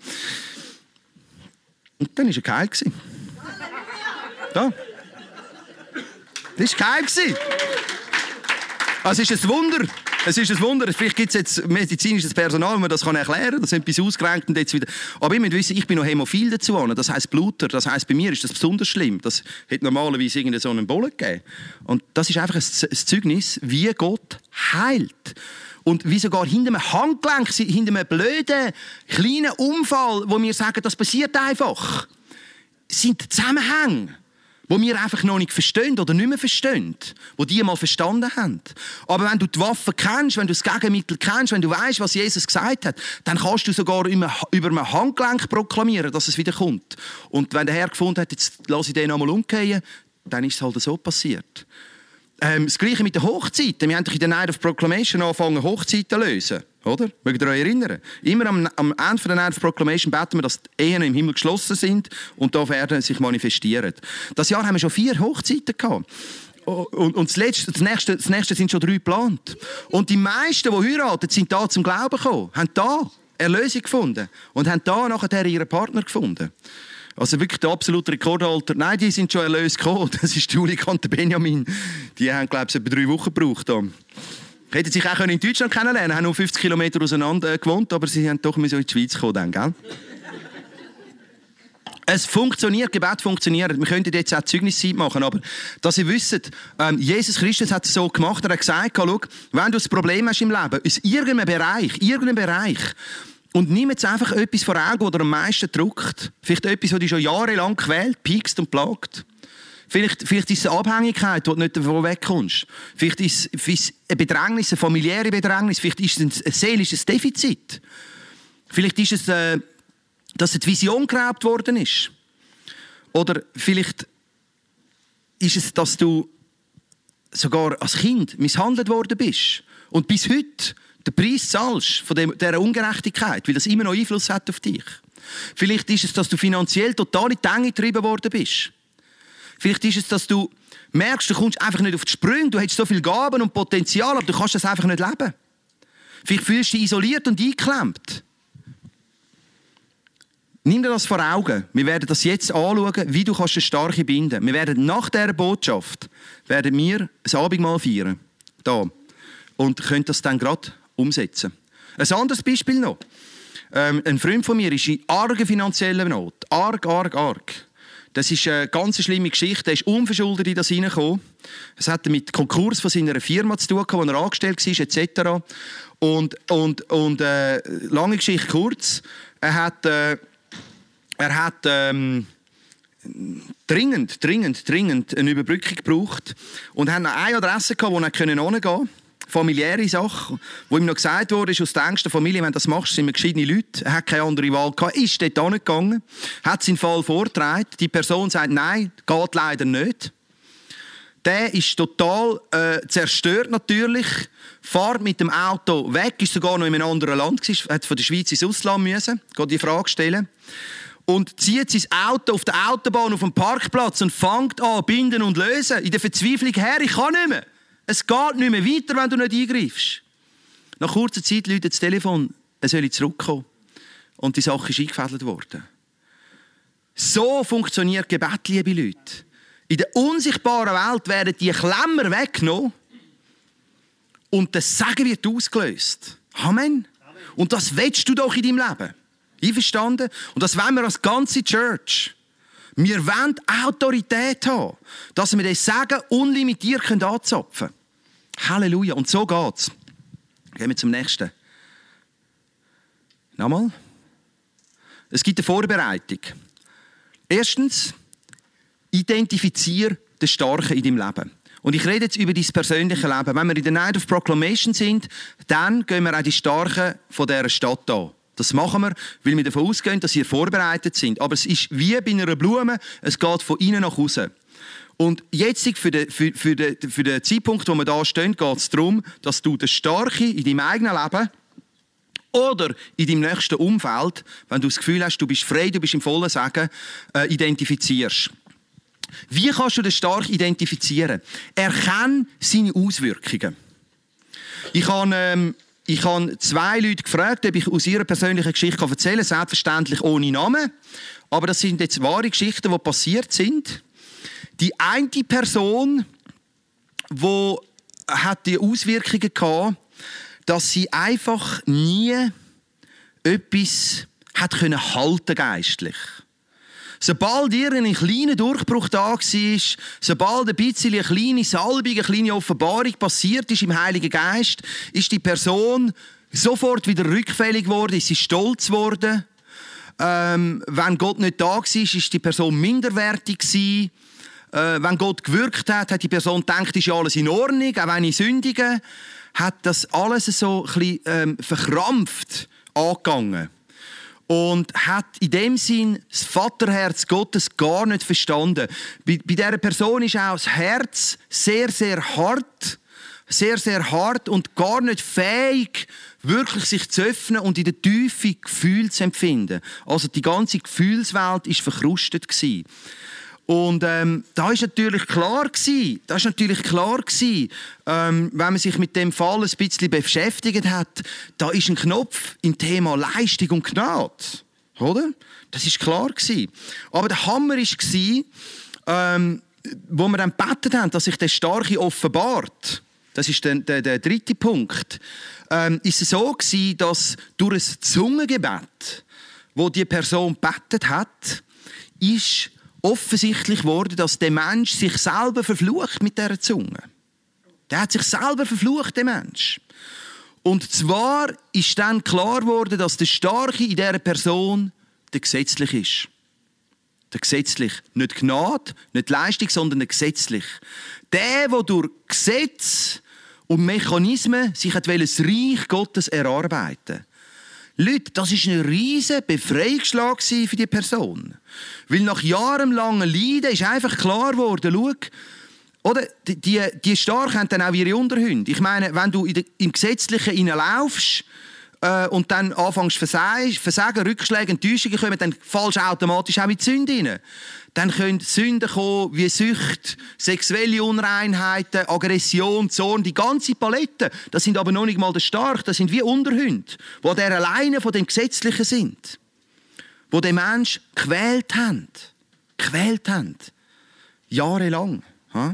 Und dann war er geheilt. Ja. Das war geil. Also es ist ein Wunder. Es ist ein Wunder. Vielleicht gibt es jetzt medizinisches Personal, das man das erklären kann. Das ist etwas ausgerenkt und jetzt wieder. Aber ich muss wissen, ich bin noch hämophil dazu. Das heisst Bluter. Das heisst, bei mir ist das besonders schlimm. Das hätte normalerweise irgendeinen so einen Bollen gegeben. Und das ist einfach ein Zeugnis, wie Gott heilt. Und wie sogar hinter einem Handgelenk, hinter einem blöden, kleinen Unfall, wo wir sagen, das passiert einfach, sind Zusammenhänge, wo wir einfach noch nicht verstehen oder nicht mehr verstehen, wo die mal verstanden haben. Aber wenn du die Waffe kennst, wenn du das Gegenmittel kennst, wenn du weißt, was Jesus gesagt hat, dann kannst du sogar über ein Handgelenk proklamieren, dass es wieder kommt. Und wenn der Herr gefunden hat, jetzt lasse ich den einmal umgehen, dann ist es halt so passiert. Ähm, das Gleiche mit den Hochzeiten. Wir haben in der Night of Proclamation angefangen, Hochzeiten zu lösen. Oder? Mögt ihr euch erinnern? Immer am, am Ende der Night of Proclamation beten wir, dass die Ehen im Himmel geschlossen sind und da werden sich manifestieren. Das Jahr haben wir schon vier Hochzeiten gehabt. Und, und das, letzte, das, nächste, das nächste sind schon drei geplant. Und die meisten, die heiraten, sind da zum Glauben gekommen, haben da Erlösung gefunden und haben da nachher ihren Partner gefunden. Also wirklich der absolute Rekordhalter. Nein, die sind schon erlöst gekommen. Das ist Julika und Benjamin. Die haben, glaube ich, etwa drei Wochen gebraucht. Hätten sich auch in Deutschland kennenlernen, haben nur fünfzig Kilometer auseinander gewohnt, aber sie haben doch in die Schweiz kommen, dann, gell? Es funktioniert, Gebet funktioniert. Wir könnten jetzt auch Zeugniszeit machen, aber dass ihr wisst, ähm, Jesus Christus hat es so gemacht, er hat gesagt, schau, wenn du ein Problem hast im Leben, in irgendeinem Bereich, irgendeinem Bereich, und nimm jetzt einfach etwas vor Augen, das dir am meisten drückt. Vielleicht etwas, das dich schon jahrelang quält, piekst und plagt. Vielleicht, vielleicht ist es eine Abhängigkeit, wo du nicht davon wegkommst. Vielleicht ist es eine Bedrängnis, eine familiäre Bedrängnis. Vielleicht ist es ein seelisches Defizit. Vielleicht ist es, äh, dass die Vision geraubt worden ist. Oder vielleicht ist es, dass du sogar als Kind misshandelt worden bist. Und bis heute den Preis zahlst von dieser Ungerechtigkeit, weil das immer noch Einfluss hat auf dich. Vielleicht ist es, dass du finanziell total in die Enge getrieben worden bist. Vielleicht ist es, dass du merkst, du kommst einfach nicht auf die Sprünge, du hast so viele Gaben und Potenzial, aber du kannst das einfach nicht leben. Vielleicht fühlst du dich isoliert und eingeklemmt. Nimm dir das vor Augen. Wir werden das jetzt anschauen, wie du kannst eine starke binden. Wir werden nach dieser Botschaft werden wir ein Abendmahl feiern. Da. Und können das dann gerade umsetzen. Ein anderes Beispiel noch. Ähm, ein Freund von mir ist in arger finanzieller Not. Arg, arg, arg. Das ist eine ganz schlimme Geschichte. Er ist unverschuldet in das hineingekommen. Es hatte mit Konkurs von seiner Firma zu tun, wo er angestellt war, et cetera. Und, und, und äh, lange Geschichte kurz. Er hat, äh, er hat ähm, dringend, dringend, dringend eine Überbrückung gebraucht. Und er hatte noch eine Adresse, wo er hingehen konnte. Familiäre Sache, wo ihm noch gesagt wurde, ist aus der engsten Familie, wenn du das machst, sind wir gescheite Leute. Er hat keine andere Wahl gehabt, ist dort hingegangen, hat seinen Fall vorgetragen. Die Person sagt, nein, geht leider nicht. Der ist total äh, zerstört natürlich, fährt mit dem Auto weg, ist sogar noch in einem anderen Land gewesen, hat von der Schweiz ins Ausland müssen, geht die Frage stellen. Und zieht sein Auto auf der Autobahn auf dem Parkplatz und fängt an, binden und lösen. In der Verzweiflung, Herr, ich kann nicht mehr. Es geht nicht mehr weiter, wenn du nicht eingreifst. Nach kurzer Zeit läutet das Telefon, er soll zurückkommen. Und die Sache ist eingefädelt worden. So funktioniert Gebet, liebe Leute. In der unsichtbaren Welt werden die Klemmer weggenommen und das Segen wird ausgelöst. Amen. Und das willst du doch in deinem Leben. Einverstanden? Und das wollen wir als ganze Church. Wir wollen Autorität haben, dass wir das Segen unlimitiert anzapfen können. Halleluja. Und so geht's. Gehen wir zum nächsten. Nochmal. Es gibt eine Vorbereitung. Erstens, identifiziere den Starken in deinem Leben. Und ich rede jetzt über dein persönliche Leben. Wenn wir in der Night of Proclamation sind, dann gehen wir auch die Starken von dieser Stadt an. Das machen wir, weil wir davon ausgehen, dass sie vorbereitet sind. Aber es ist wie bei einer Blume, es geht von innen nach außen. Und jetzt, für den, für, für, den, für den Zeitpunkt, wo wir da stehen, geht es darum, dass du den Starken in deinem eigenen Leben oder in deinem nächsten Umfeld, wenn du das Gefühl hast, du bist frei, du bist im vollen Segen, äh, identifizierst. Wie kannst du den Stark identifizieren? Erkenne seine Auswirkungen. Ich habe, ähm, ich habe zwei Leute gefragt, ob ich aus ihrer persönlichen Geschichte erzählen kann, selbstverständlich ohne Namen. Aber das sind jetzt wahre Geschichten, die passiert sind. Die eine Person, die hat die Auswirkungen gehabt, dass sie einfach nie etwas hat können halten geistlich. Sobald ihr ein kleiner Durchbruch da war, sobald ein bisschen eine kleine Salbung, eine kleine Offenbarung passiert ist im Heiligen Geist, ist die Person sofort wieder rückfällig geworden, ist sie stolz geworden. Ähm, wenn Gott nicht da war, ist die Person minderwertig gewesen. Äh, wenn Gott gewirkt hat, hat die Person gedacht, ist ja alles in Ordnung, auch wenn ich sündige. Hat das alles so ein bisschen ähm, verkrampft angegangen. Und hat in dem Sinn das Vaterherz Gottes gar nicht verstanden. Bei, bei dieser Person ist auch das Herz sehr, sehr hart, sehr, sehr hart und gar nicht fähig, wirklich sich zu öffnen und in der Tiefe Gefühle zu empfinden. Also die ganze Gefühlswelt war verkrustet gewesen. Und ähm, da ist natürlich klar gewesen, da ist natürlich klar gewesen, ähm, wenn man sich mit dem Fall ein bisschen beschäftigt hat, da ist ein Knopf im Thema Leistung und Gnade, oder? Das ist klar gewesen. Aber der Hammer ist gewesen, ähm, wo wir dann gebetet haben, dass sich der Starke offenbart. Das ist der, der, der dritte Punkt. Ähm, ist es so gewesen, dass durch ein Zungengebet, wo die Person gebetet hat, ist offensichtlich wurde, dass der Mensch sich selber verflucht mit dieser Zunge. Der hat sich selber verflucht, der Mensch. Und zwar ist dann klar geworden, dass der Starke in dieser Person der gesetzlich ist. Der gesetzlich. Nicht Gnade, nicht Leistung, sondern der gesetzlich. Der, der durch Gesetz und Mechanismen sich das Reich Gottes erarbeiten wollte. Leute, das war ein riesiger Befreiungsschlag für die Person. Weil nach jahrelangem Leiden ist einfach klar geworden, schau, oder, die, die, die Starken haben dann auch ihre Unterhunde. Ich meine, wenn du in de, im Gesetzlichen hineinlaufst äh, und dann anfängst zu versagen, Versagen, Rückschläge, Enttäuschungen kommen, dann fallst du automatisch auch in die Sünde rein. Dann können Sünden kommen wie Sucht, sexuelle Unreinheiten, Aggression, Zorn, die ganze Palette. Das sind aber noch nicht mal der Stark, das sind wie Unterhunde, die der alleine von dem Gesetzlichen sind. Die den Menschen gequält haben. Gequält haben. Jahrelang.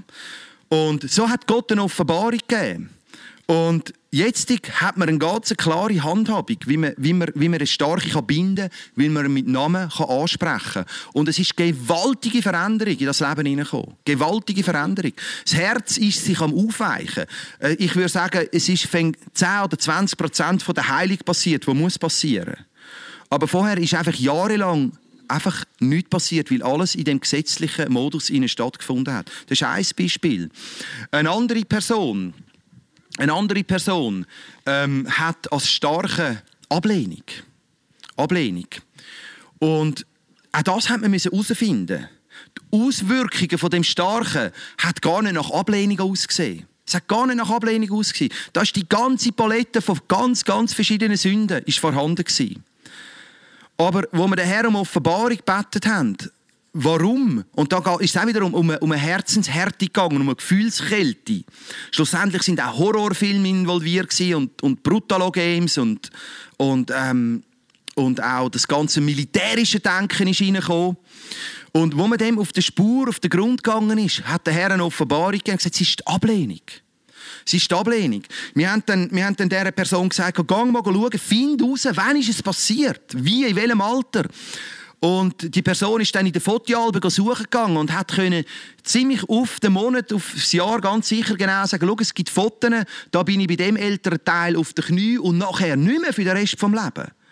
Und so hat Gott eine Offenbarung gegeben. Und jetzt hat man eine ganz klare Handhabung, wie man, wie man, wie man eine Starke binden kann, wie man ihn mit Namen kann ansprechen kann. Und es ist gewaltige Veränderung in das Leben hineingekommen. Gewaltige Veränderung. Das Herz ist sich am Aufweichen. Ich würde sagen, es ist zehn oder zwanzig Prozent von der Heilung passiert, die muss passieren. Aber vorher ist einfach jahrelang einfach nichts passiert, weil alles in dem gesetzlichen Modus stattgefunden hat. Das ist ein Beispiel. Eine andere Person, eine andere Person ähm, hat als starke Ablehnung. Ablehnung. Und auch das hat man herausfinden. Die Auswirkungen von dem Starken hat gar nicht nach Ablehnung ausgesehen. Es hat gar nicht nach Ablehnung ausgesehen. Da ist die ganze Palette von ganz, ganz verschiedenen Sünden ist vorhanden gewesen. Aber wo wir den Herrn um Offenbarung gebetet haben, warum? Und da ist es auch wiederum um eine, um eine Herzenshärte gegangen, um eine Gefühlskälte. Schlussendlich sind auch Horrorfilme involviert gewesen und, und Brutalo-Games und, und, ähm, und auch das ganze militärische Denken ist reingekommen. Und wo man dem auf der Spur, auf den Grund gegangen ist, hat der Herr eine Offenbarung gegeben und gesagt, es ist die Ablehnung. Es ist die Ablehnung. Wir haben dann, wir haben dann dieser Person gesagt, geh mal schauen, find raus, wann ist es passiert, wie, in welchem Alter. Und die Person ist dann in den Fotoalben suchen gegangen und hat können ziemlich auf den Monat, auf das Jahr ganz sicher genau sagen, schau, es gibt Fotos, da bin ich bei dem älteren Teil auf den Knien und nachher nicht mehr für den Rest des Lebens.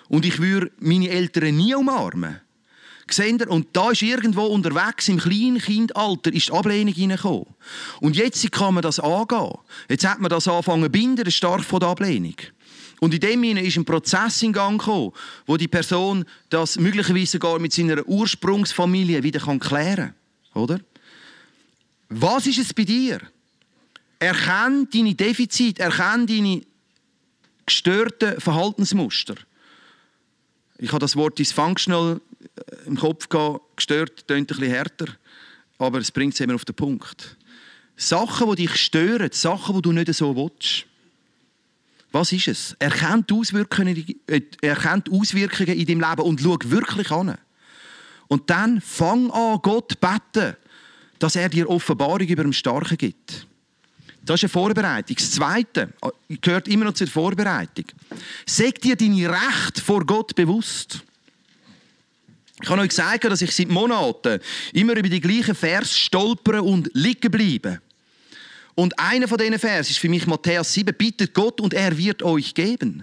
Und ich würde meine Eltern nie umarmen. Seht ihr? Und da ist irgendwo unterwegs, im Kleinkindalter, ist die Ablehnung hineingekommen. Und jetzt kann man das angehen. Jetzt hat man das angefangen zu binden, stark von der Ablehnung. Und in dem Sinne ist ein Prozess in Gang gekommen, wo die Person das möglicherweise sogar mit seiner Ursprungsfamilie wieder klären kann. Oder? Was ist es bei dir? Erkenn deine Defizite, erkenn deine gestörten Verhaltensmuster. Ich habe das Wort dysfunctional im Kopf gehabt, gestört, klingt ein bisschen härter, aber es bringt es immer auf den Punkt. Sachen, die dich stören, Sachen, die du nicht so willst. Was ist es? Erkenn die Auswirkungen, äh, erkenn die Auswirkungen in deinem Leben und schau wirklich an. Und dann fang an, Gott zu beten, dass er dir Offenbarung über dem Starken gibt. Das ist eine Vorbereitung. Das Zweite gehört immer noch zur Vorbereitung. Sag dir deine Rechte vor Gott bewusst. Ich habe euch gesagt, dass ich seit Monaten immer über die gleichen Vers stolpere und liegen bleibe. Und einer von diesen Vers ist für mich Matthäus sieben. Bittet Gott und er wird euch geben.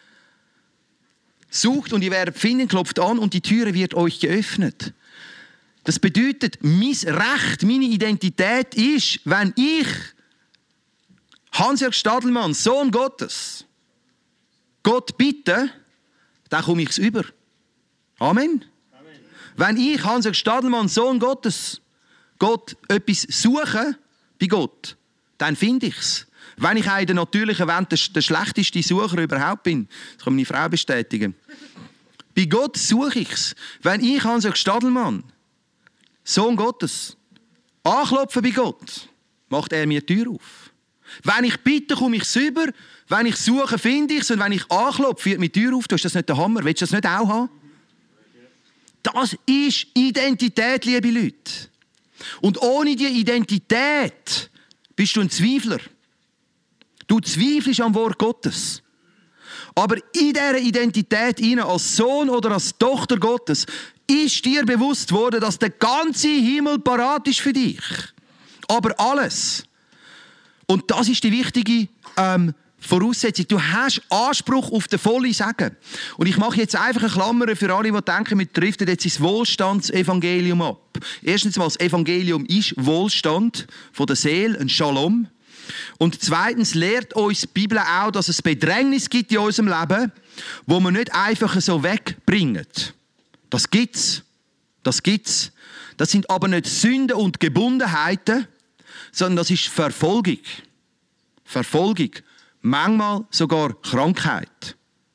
Sucht und ihr werdet finden, klopft an und die Türe wird euch geöffnet. Das bedeutet, mein Recht, meine Identität ist, wenn ich, Hans-Jörg Stadelmann, Sohn Gottes, Gott bitte, dann komme ich es über. Amen. Amen. Wenn ich, Hans-Jörg Stadelmann, Sohn Gottes, Gott etwas suche bei Gott, dann finde ich es. Wenn ich auch in der natürlichen Welt der, der schlechteste Sucher überhaupt bin, das kann meine Frau bestätigen. Bei Gott suche ich es. Wenn ich, Hans-Jörg Stadelmann, Sohn Gottes, anklopfe bei Gott, macht er mir die Tür auf. Wenn ich bitte, komme ich es über. Wenn ich suche, finde ich es. Und wenn ich anklopfe, wird mir die Tür auf. Du hast das nicht der Hammer. Willst du das nicht auch haben? Das ist Identität, liebe Leute. Und ohne diese Identität bist du ein Zweifler. Du zweifelst am Wort Gottes. Aber in dieser Identität hinein, als Sohn oder als Tochter Gottes, ist dir bewusst worden, dass der ganze Himmel parat ist für dich. Aber alles. Und das ist die wichtige ähm, Voraussetzung. Du hast Anspruch auf den vollen Segen. Und ich mache jetzt einfach eine Klammer für alle, die denken, wir driften jetzt ins Wohlstandsevangelium ab. Erstens mal, das Evangelium ist Wohlstand von der Seele, ein Shalom. Und zweitens lehrt uns die Bibel auch, dass es Bedrängnis gibt in unserem Leben, wo wir nicht einfach so wegbringen. Das gibt's. Das gibt's. Das sind aber nicht Sünden und Gebundenheiten, sondern das ist Verfolgung. Verfolgung. Manchmal sogar Krankheit.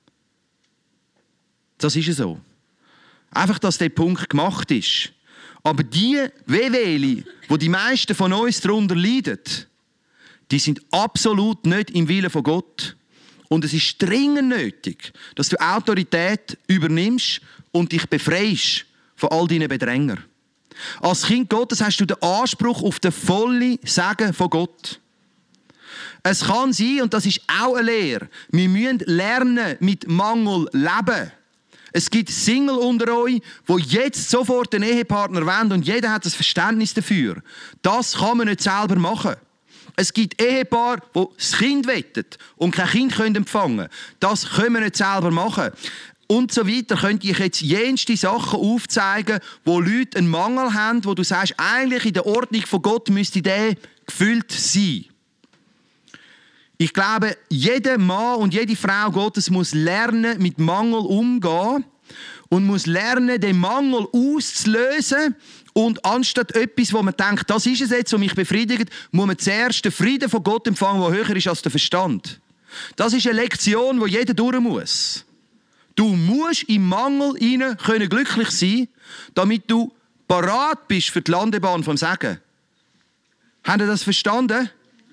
Das ist so. Einfach, dass der Punkt gemacht ist. Aber die Wehwehli, wo die meisten von uns darunter leiden, die sind absolut nicht im Willen von Gott. Und es ist dringend nötig, dass du Autorität übernimmst und dich befreist von all deinen Bedrängern. Als Kind Gottes hast du den Anspruch auf den vollen Segen von Gott. Es kann sein, und das ist auch eine Lehre, wir müssen lernen, mit Mangel leben. Es gibt Single unter euch, die jetzt sofort einen Ehepartner wollen und jeder hat das Verständnis dafür. Das kann man nicht selber machen. Es gibt Ehepaare, die das Kind wettet und kein Kind empfangen können. Das können wir nicht selber machen. Und so weiter könnte ich jetzt jenste Sachen aufzeigen, wo Leute einen Mangel haben, wo du sagst, eigentlich in der Ordnung von Gott müsste der gefüllt sein. Ich glaube, jeder Mann und jede Frau Gottes muss lernen, mit Mangel umzugehen und muss lernen, den Mangel auszulösen. Und anstatt etwas, wo man denkt, das ist es jetzt, was mich befriedigt, muss man zuerst den Frieden von Gott empfangen, der höher ist als der Verstand. Das ist eine Lektion, die jeder durch muss. Du musst im Mangel hinein können glücklich sein, damit du parat bist für die Landebahn vom Segen. Habt ihr das verstanden?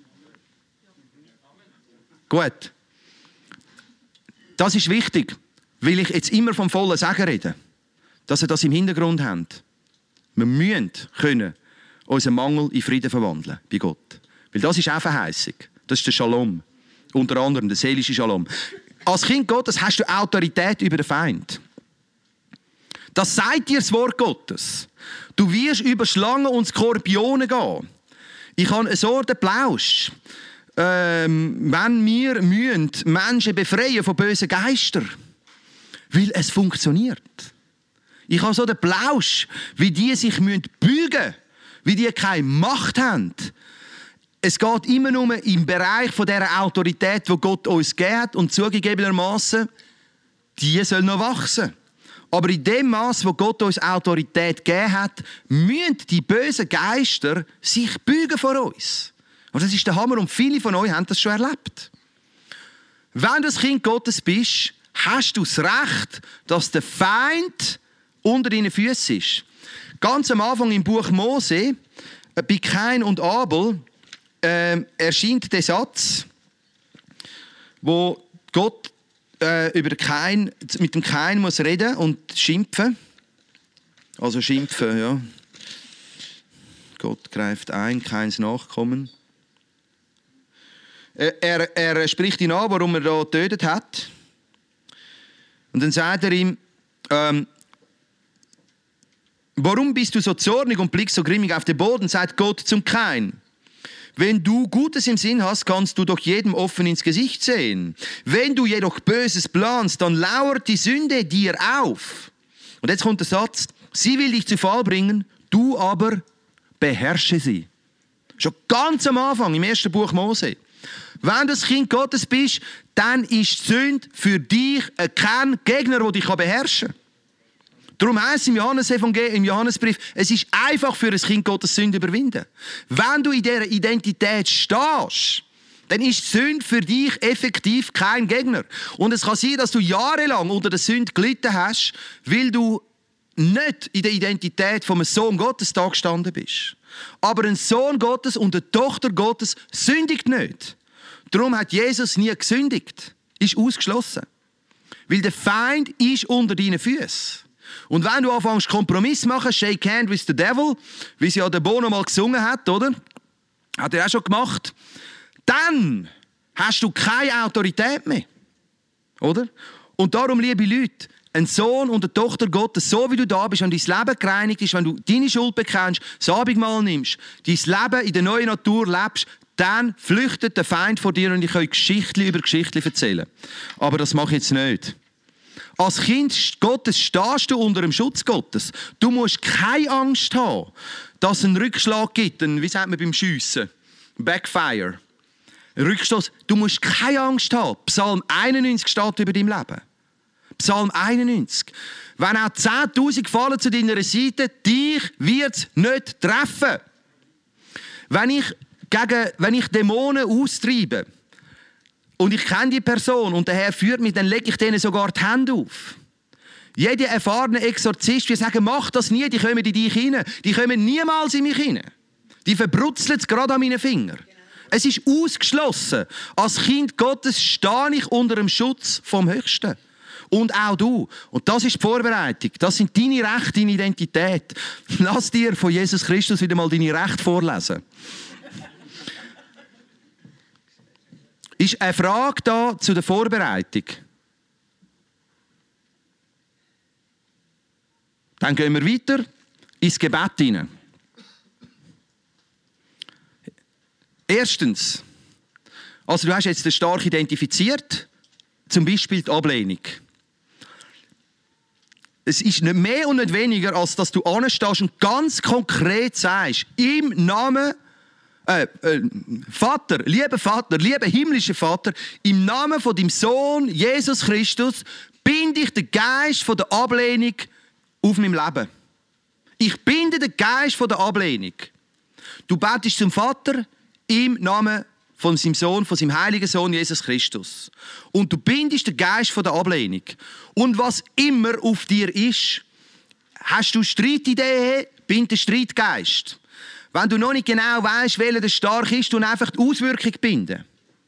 Gut. Das ist wichtig, weil ich jetzt immer vom vollen Segen rede. Dass ihr das im Hintergrund habt. Wir müssen können unseren Mangel in Frieden verwandeln bei Gott. Weil das ist auch Verheißung. Das ist der Shalom. Unter anderem der seelische Shalom. Als Kind Gottes hast du Autorität über den Feind. Das sagt dir das Wort Gottes. Du wirst über Schlangen und Skorpione gehen. Ich habe so einen Plausch. Ähm, wenn wir müssen Menschen befreien von bösen Geistern, Weil es funktioniert. Ich habe so den Plausch, wie die sich beugen müssen, wie die keine Macht haben. Es geht immer nur im Bereich von dieser Autorität, die Gott uns gegeben hat, und zugegebenermaßen, die soll noch wachsen. Aber in dem Maß, wo Gott uns Autorität gegeben hat, müssen die bösen Geister sich beugen vor uns. Und das ist der Hammer, und viele von euch haben das schon erlebt. Wenn du ein Kind Gottes bist, hast du das Recht, dass der Feind unter deinen Füßen ist. Ganz am Anfang im Buch Mose, bei Kain und Abel, äh, erscheint der Satz, wo Gott äh, über Kain, mit dem Kain muss reden und schimpfen. Also schimpfen, ja. Gott greift ein, Kains Nachkommen. Er, er, er spricht ihn an, warum er da getötet hat. Und dann sagt er ihm, ähm, warum bist du so zornig und blickst so grimmig auf den Boden, sagt Gott zum Kain. Wenn du Gutes im Sinn hast, kannst du doch jedem offen ins Gesicht sehen. Wenn du jedoch Böses planst, dann lauert die Sünde dir auf. Und jetzt kommt der Satz, sie will dich zu Fall bringen, du aber beherrsche sie. Schon ganz am Anfang, im ersten Buch Mose. Wenn du das Kind Gottes bist, dann ist die Sünde für dich kein Gegner, der dich beherrschen kann. Darum heisst es im Johannesevangelium, im Johannesbrief, es ist einfach für ein Kind Gottes Sünde überwinden. Wenn du in dieser Identität stehst, dann ist die Sünde für dich effektiv kein Gegner. Und es kann sein, dass du jahrelang unter der Sünde gelitten hast, weil du nicht in der Identität vom Sohn Gottes da gestanden bist. Aber ein Sohn Gottes und eine Tochter Gottes sündigt nicht. Darum hat Jesus nie gesündigt. Ist ausgeschlossen. Weil der Feind ist unter deinen Füßen. Und wenn du anfängst Kompromiss machen, shake hand with the devil, wie es ja der Bono mal gesungen hat, oder? Hat er auch schon gemacht. Dann hast du keine Autorität mehr. Oder? Und darum, liebe Leute, ein Sohn und eine Tochter Gottes, so wie du da bist, wenn dein Leben gereinigt ist, wenn du deine Schuld bekennst, das Abendmahl nimmst, dein Leben in der neuen Natur lebst, dann flüchtet der Feind vor dir und ich kann Geschichten über Geschichten erzählen. Aber das mache ich jetzt nicht. Als Kind Gottes stehst du unter dem Schutz Gottes. Du musst keine Angst haben, dass es einen Rückschlag gibt, einen, wie sagt man beim Schiessen? Backfire. Ein Rückstoß. Du musst keine Angst haben. Psalm einundneunzig steht über dein Leben. Psalm einundneunzig. Wenn auch zehntausend fallen zu deiner Seite, dich wird es nicht treffen. Wenn ich, gegen, wenn ich Dämonen austreibe, und ich kenne die Person und der Herr führt mich, dann lege ich denen sogar die Hände auf. Jeder erfahrene Exorzist wird sagen, mach das nie, die kommen in dich hinein. Die kommen niemals in mich hinein. Die verbrutzeln es gerade an meinen Fingern. Genau. Es ist ausgeschlossen. Als Kind Gottes stehe ich unter dem Schutz vom Höchsten. Und auch du. Und das ist die Vorbereitung. Das sind deine Rechte, deine Identität. Lass dir von Jesus Christus wieder mal deine Rechte vorlesen. Ist eine Frage da zu der Vorbereitung? Dann gehen wir weiter ins Gebet hinein. Erstens, also du hast jetzt stark identifiziert, zum Beispiel die Ablehnung. Es ist nicht mehr und nicht weniger, als dass du anstehst und ganz konkret sagst, im Namen Äh, äh, Vater, lieber Vater, lieber himmlischer Vater, im Namen von deinem Sohn Jesus Christus binde ich den Geist von der Ablehnung auf meinem Leben. Ich binde den Geist von der Ablehnung. Du betest zum Vater im Namen von seinem Sohn, von seinem heiligen Sohn Jesus Christus. Und du bindest den Geist von der Ablehnung. Und was immer auf dir ist, hast du Streitideen, bind den Streitgeist. Wenn du noch nicht genau weißt, welcher der stark ist, und einfach die Auswirkung binden.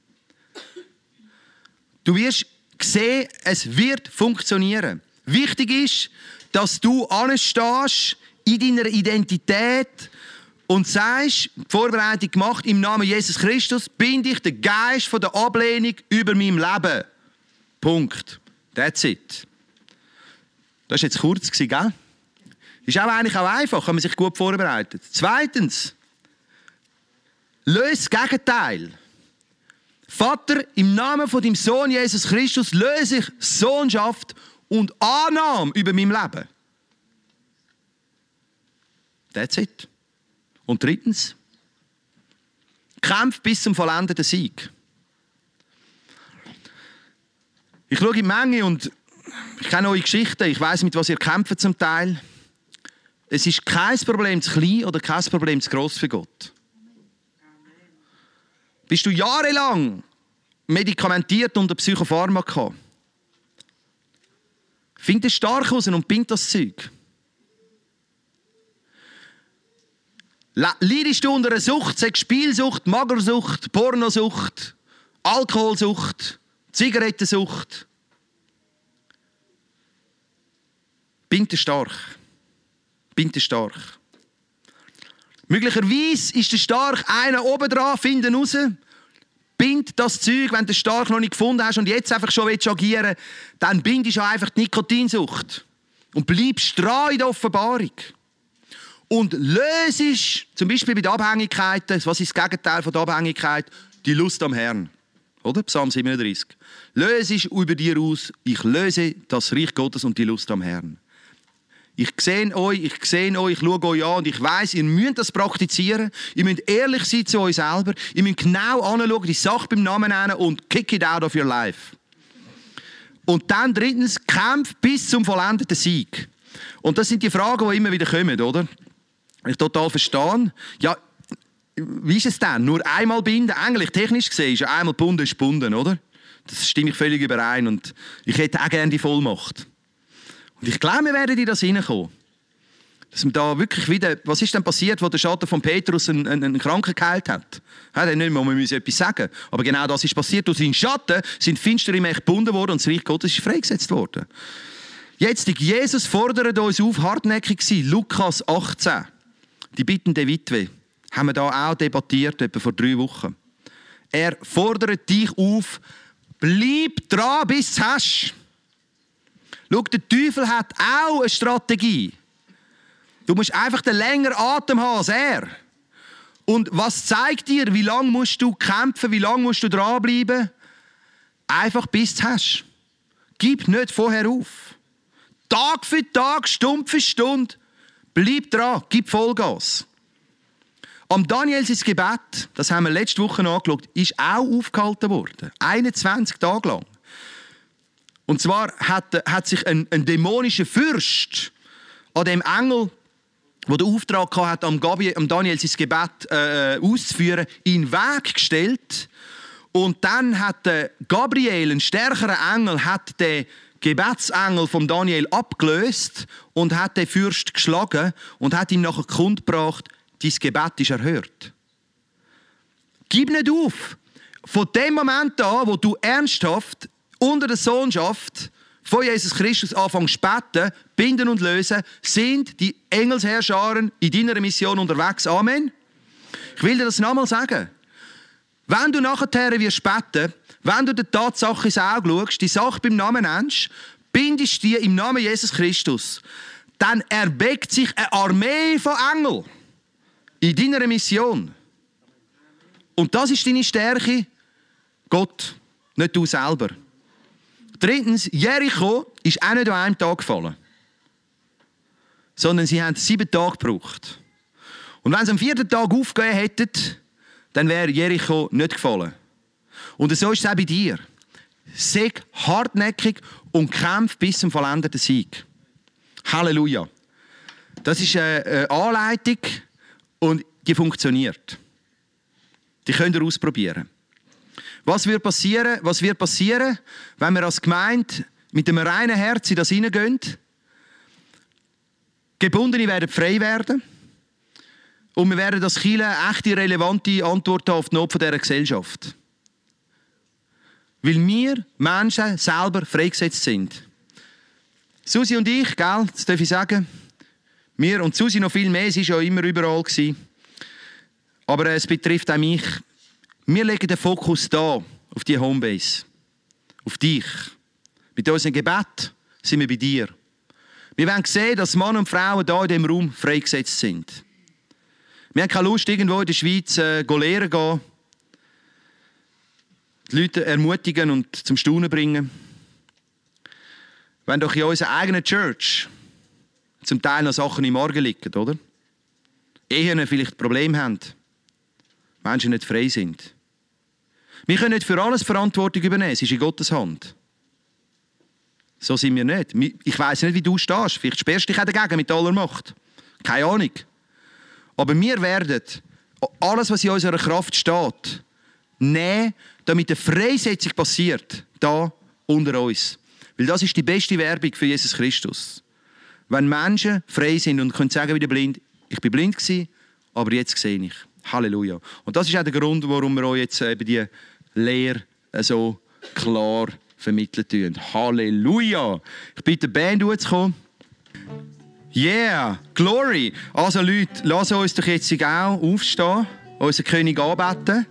Du wirst sehen, es wird funktionieren. Wichtig ist, dass du anstehst in deiner Identität und sagst, die Vorbereitung gemacht, im Namen Jesus Christus binde ich den Geist von der Ablehnung über meinem Leben. Punkt. That's it. Das war jetzt kurz, gell? Ist auch eigentlich auch einfach, kann man sich gut vorbereiten. Zweitens, löse das Gegenteil. Vater, im Namen von deinem Sohn Jesus Christus löse ich Sohnschaft und Annahme über mein Leben. That's it. Und drittens, Kämpf bis zum vollendeten Sieg. Ich schaue in die Menge und ich kenne eure Geschichten, ich weiss, mit was ihr kämpft zum Teil. Es ist kein Problem zu klein oder kein Problem zu gross für Gott. Bist du jahrelang medikamentiert unter Psychopharmaka? Find es stark raus und bind das Zeug. Leidest du unter einer Sucht, sei Spielsucht, Magersucht, Pornosucht, Alkoholsucht, Zigarettensucht? Bind es stark. Bind es stark. Möglicherweise ist der Stark einer oben dran, find ihn raus. Bind das Zeug, wenn du den Stark noch nicht gefunden hast und jetzt einfach schon agieren willst, dann bindest du einfach die Nikotinsucht. Und bleibst dran in der Offenbarung. Und lösest, zum Beispiel bei den Abhängigkeiten, was ist das Gegenteil von der Abhängigkeit? Die Lust am Herrn. Oder? Psalm siebenunddreißig. Lösest über dir aus, ich löse das Reich Gottes und die Lust am Herrn. Ich sehe euch, ich sehe euch, ich schaue euch an und ich weiss, ihr müsst das praktizieren. Ihr müsst ehrlich sein zu euch selber. Ihr müsst genau anschauen, die Sache beim Namen nennen und kick it out of your life. Und dann drittens, kämpft bis zum vollendeten Sieg. Und das sind die Fragen, die immer wieder kommen, oder? Ich total verstehe. Ja, wie ist es denn? Nur einmal binden? Eigentlich, technisch gesehen, ist ja einmal gebunden, ist gebunden, oder? Das stimme ich völlig überein und ich hätte auch gerne die Vollmacht. Und ich glaube, wir werden in das hineinkommen. Dass wir da wirklich wieder, was ist denn passiert, wo der Schatten von Petrus einen, einen, einen Kranken geheilt hat? Ja, dann nicht mehr, wir müssen etwas sagen. Aber genau das ist passiert. Durch seinen Schatten sind finstere Mächte gebunden worden und das Reich Gottes ist freigesetzt worden. Jetzt, Jesus fordert uns auf, hartnäckig zu sein. Lukas achtzehn. Die bittende Witwe. Haben wir da auch debattiert, etwa vor drei Wochen. Er fordert dich auf, bleib dran, bis du es hast. Schau, der Teufel hat auch eine Strategie. Du musst einfach den längeren Atem haben als er. Und was zeigt dir, wie lange musst du kämpfen, wie lange musst du dranbleiben? Einfach bis du es hast. Gib nicht vorher auf. Tag für Tag, Stunde für Stunde. Bleib dran, gib Vollgas. Am Daniel sein Gebet, das haben wir letzte Woche angeschaut, ist auch aufgehalten worden. einundzwanzig Tage lang. Und zwar hat, hat sich ein, ein dämonischer Fürst an dem Engel, der den Auftrag hatte, am, Gabi, am Daniel sein Gebet äh, auszuführen, in den Weg gestellt. Und dann hat der Gabriel, ein stärkerer Engel, hat den Gebetsengel von Daniel abgelöst und hat den Fürst geschlagen und hat ihm nachher kundgebracht, dein Gebet ist erhört. Gib nicht auf. Von dem Moment an, wo du ernsthaft unter der Sohnschaft von Jesus Christus anfängst zu beten, binden und lösen, sind die Engelsherrscharen in deiner Mission unterwegs. Amen. Ich will dir das nochmal sagen. Wenn du nachher wirst beten, wenn du der Tatsache ins Auge schaust, die Sache beim Namen nennst, bindest die im Namen Jesus Christus, dann erbeckt sich eine Armee von Engeln in deiner Mission. Und das ist deine Stärke, Gott, nicht du selber. Drittens, Jericho ist auch nicht an einem Tag gefallen, sondern sie haben sieben Tage gebraucht. Und wenn sie am vierten Tag aufgegeben hätten, dann wäre Jericho nicht gefallen. Und so ist es auch bei dir. Sei hartnäckig und kämpf bis zum vollendeten Sieg. Halleluja. Das ist eine Anleitung und die funktioniert. Die könnt ihr ausprobieren. Was wird passieren, was wird passieren, wenn wir als Gemeinde mit einem reinen Herz in das hineingehen? Gebundene werden frei werden. Und wir werden als Kirche eine echte, relevante Antwort haben auf die Not dieser Gesellschaft. Weil wir Menschen selber freigesetzt sind. Susi und ich, gell, das darf ich sagen, wir und Susi noch viel mehr, sie war ja immer überall gewesen. Aber es betrifft auch mich. Wir legen den Fokus da, auf die Homebase. Auf dich. Mit unserem Gebet sind wir bei dir. Wir wollen sehen, dass Mann und Frauen hier in diesem Raum freigesetzt sind. Wir haben keine Lust, irgendwo in der Schweiz äh, lehren zu gehen. Die Leute ermutigen und zum Staunen bringen. wenn doch in unserer eigenen Church zum Teil noch Sachen im Argen liegen, oder? Ehen vielleicht Probleme haben, Menschen nicht frei sind. Wir können nicht für alles Verantwortung übernehmen, es ist in Gottes Hand. So sind wir nicht. Ich weiss nicht, wie du stehst. Vielleicht sperrst du dich auch dagegen mit aller Macht. Keine Ahnung. Aber wir werden alles, was in unserer Kraft steht, nehmen, damit eine Freisetzung passiert, da unter uns. Weil das ist die beste Werbung für Jesus Christus. Wenn Menschen frei sind und können sagen wie der Blind, ich bin blind gewesen, aber jetzt sehe ich. Halleluja. Und das ist auch der Grund, warum wir euch jetzt eben die Lehre so klar vermitteln tun. Halleluja. Ich bitte die Band zu kommen. Yeah, Glory. Also Leute, lasst uns doch jetzt auch aufstehen, unseren König anbeten.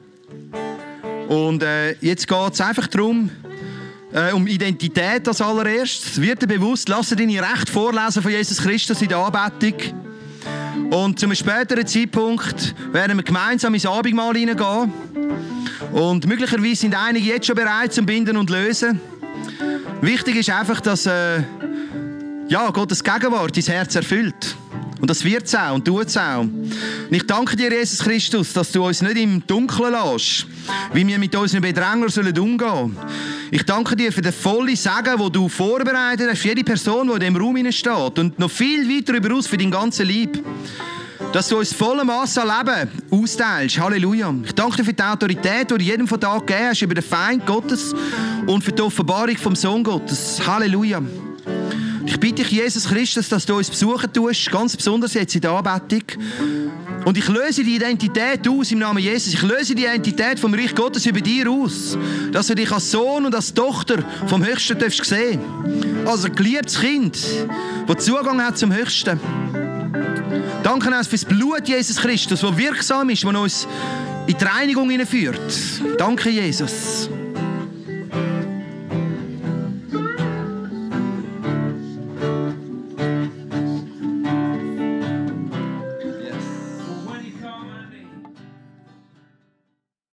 Und äh, jetzt geht es einfach darum, äh, um Identität als allererstes. Wird dir bewusst, lass dir deine Rechte vorlesen von Jesus Christus in der Anbetung. Und zu einem späteren Zeitpunkt werden wir gemeinsam ins Abendmahl hineingehen. Und möglicherweise sind einige jetzt schon bereit zum Binden und Lösen. Wichtig ist einfach, dass äh, ja, Gottes Gegenwart dein Herz erfüllt. Und das wird es auch und tut es auch. Und ich danke dir, Jesus Christus, dass du uns nicht im Dunkeln lässt, wie wir mit unseren Bedrängern sollen umgehen. Ich danke dir für den vollen Segen, den du vorbereitet hast für jede Person, die in diesem Raum steht. Und noch viel weiter darüber aus für dein ganzes Lieb. Dass du uns vollem Mass an Leben austeilst. Halleluja. Ich danke dir für die Autorität, die du jedem von Tag gegeben hast über den Feind Gottes und für die Offenbarung vom Sohn Gottes. Halleluja. Ich bitte dich, Jesus Christus, dass du uns besuchen tust, ganz besonders jetzt in der Anbetung. Und ich löse die Identität aus im Namen Jesus. Ich löse die Identität vom Reich Gottes über dir aus. Dass du dich als Sohn und als Tochter vom Höchsten darfst sehen. Als ein geliebtes Kind, das Zugang hat zum Höchsten. Danke auch für das Blut Jesus Christus, das wirksam ist, das uns in die Reinigung hineinführt. Danke, Jesus.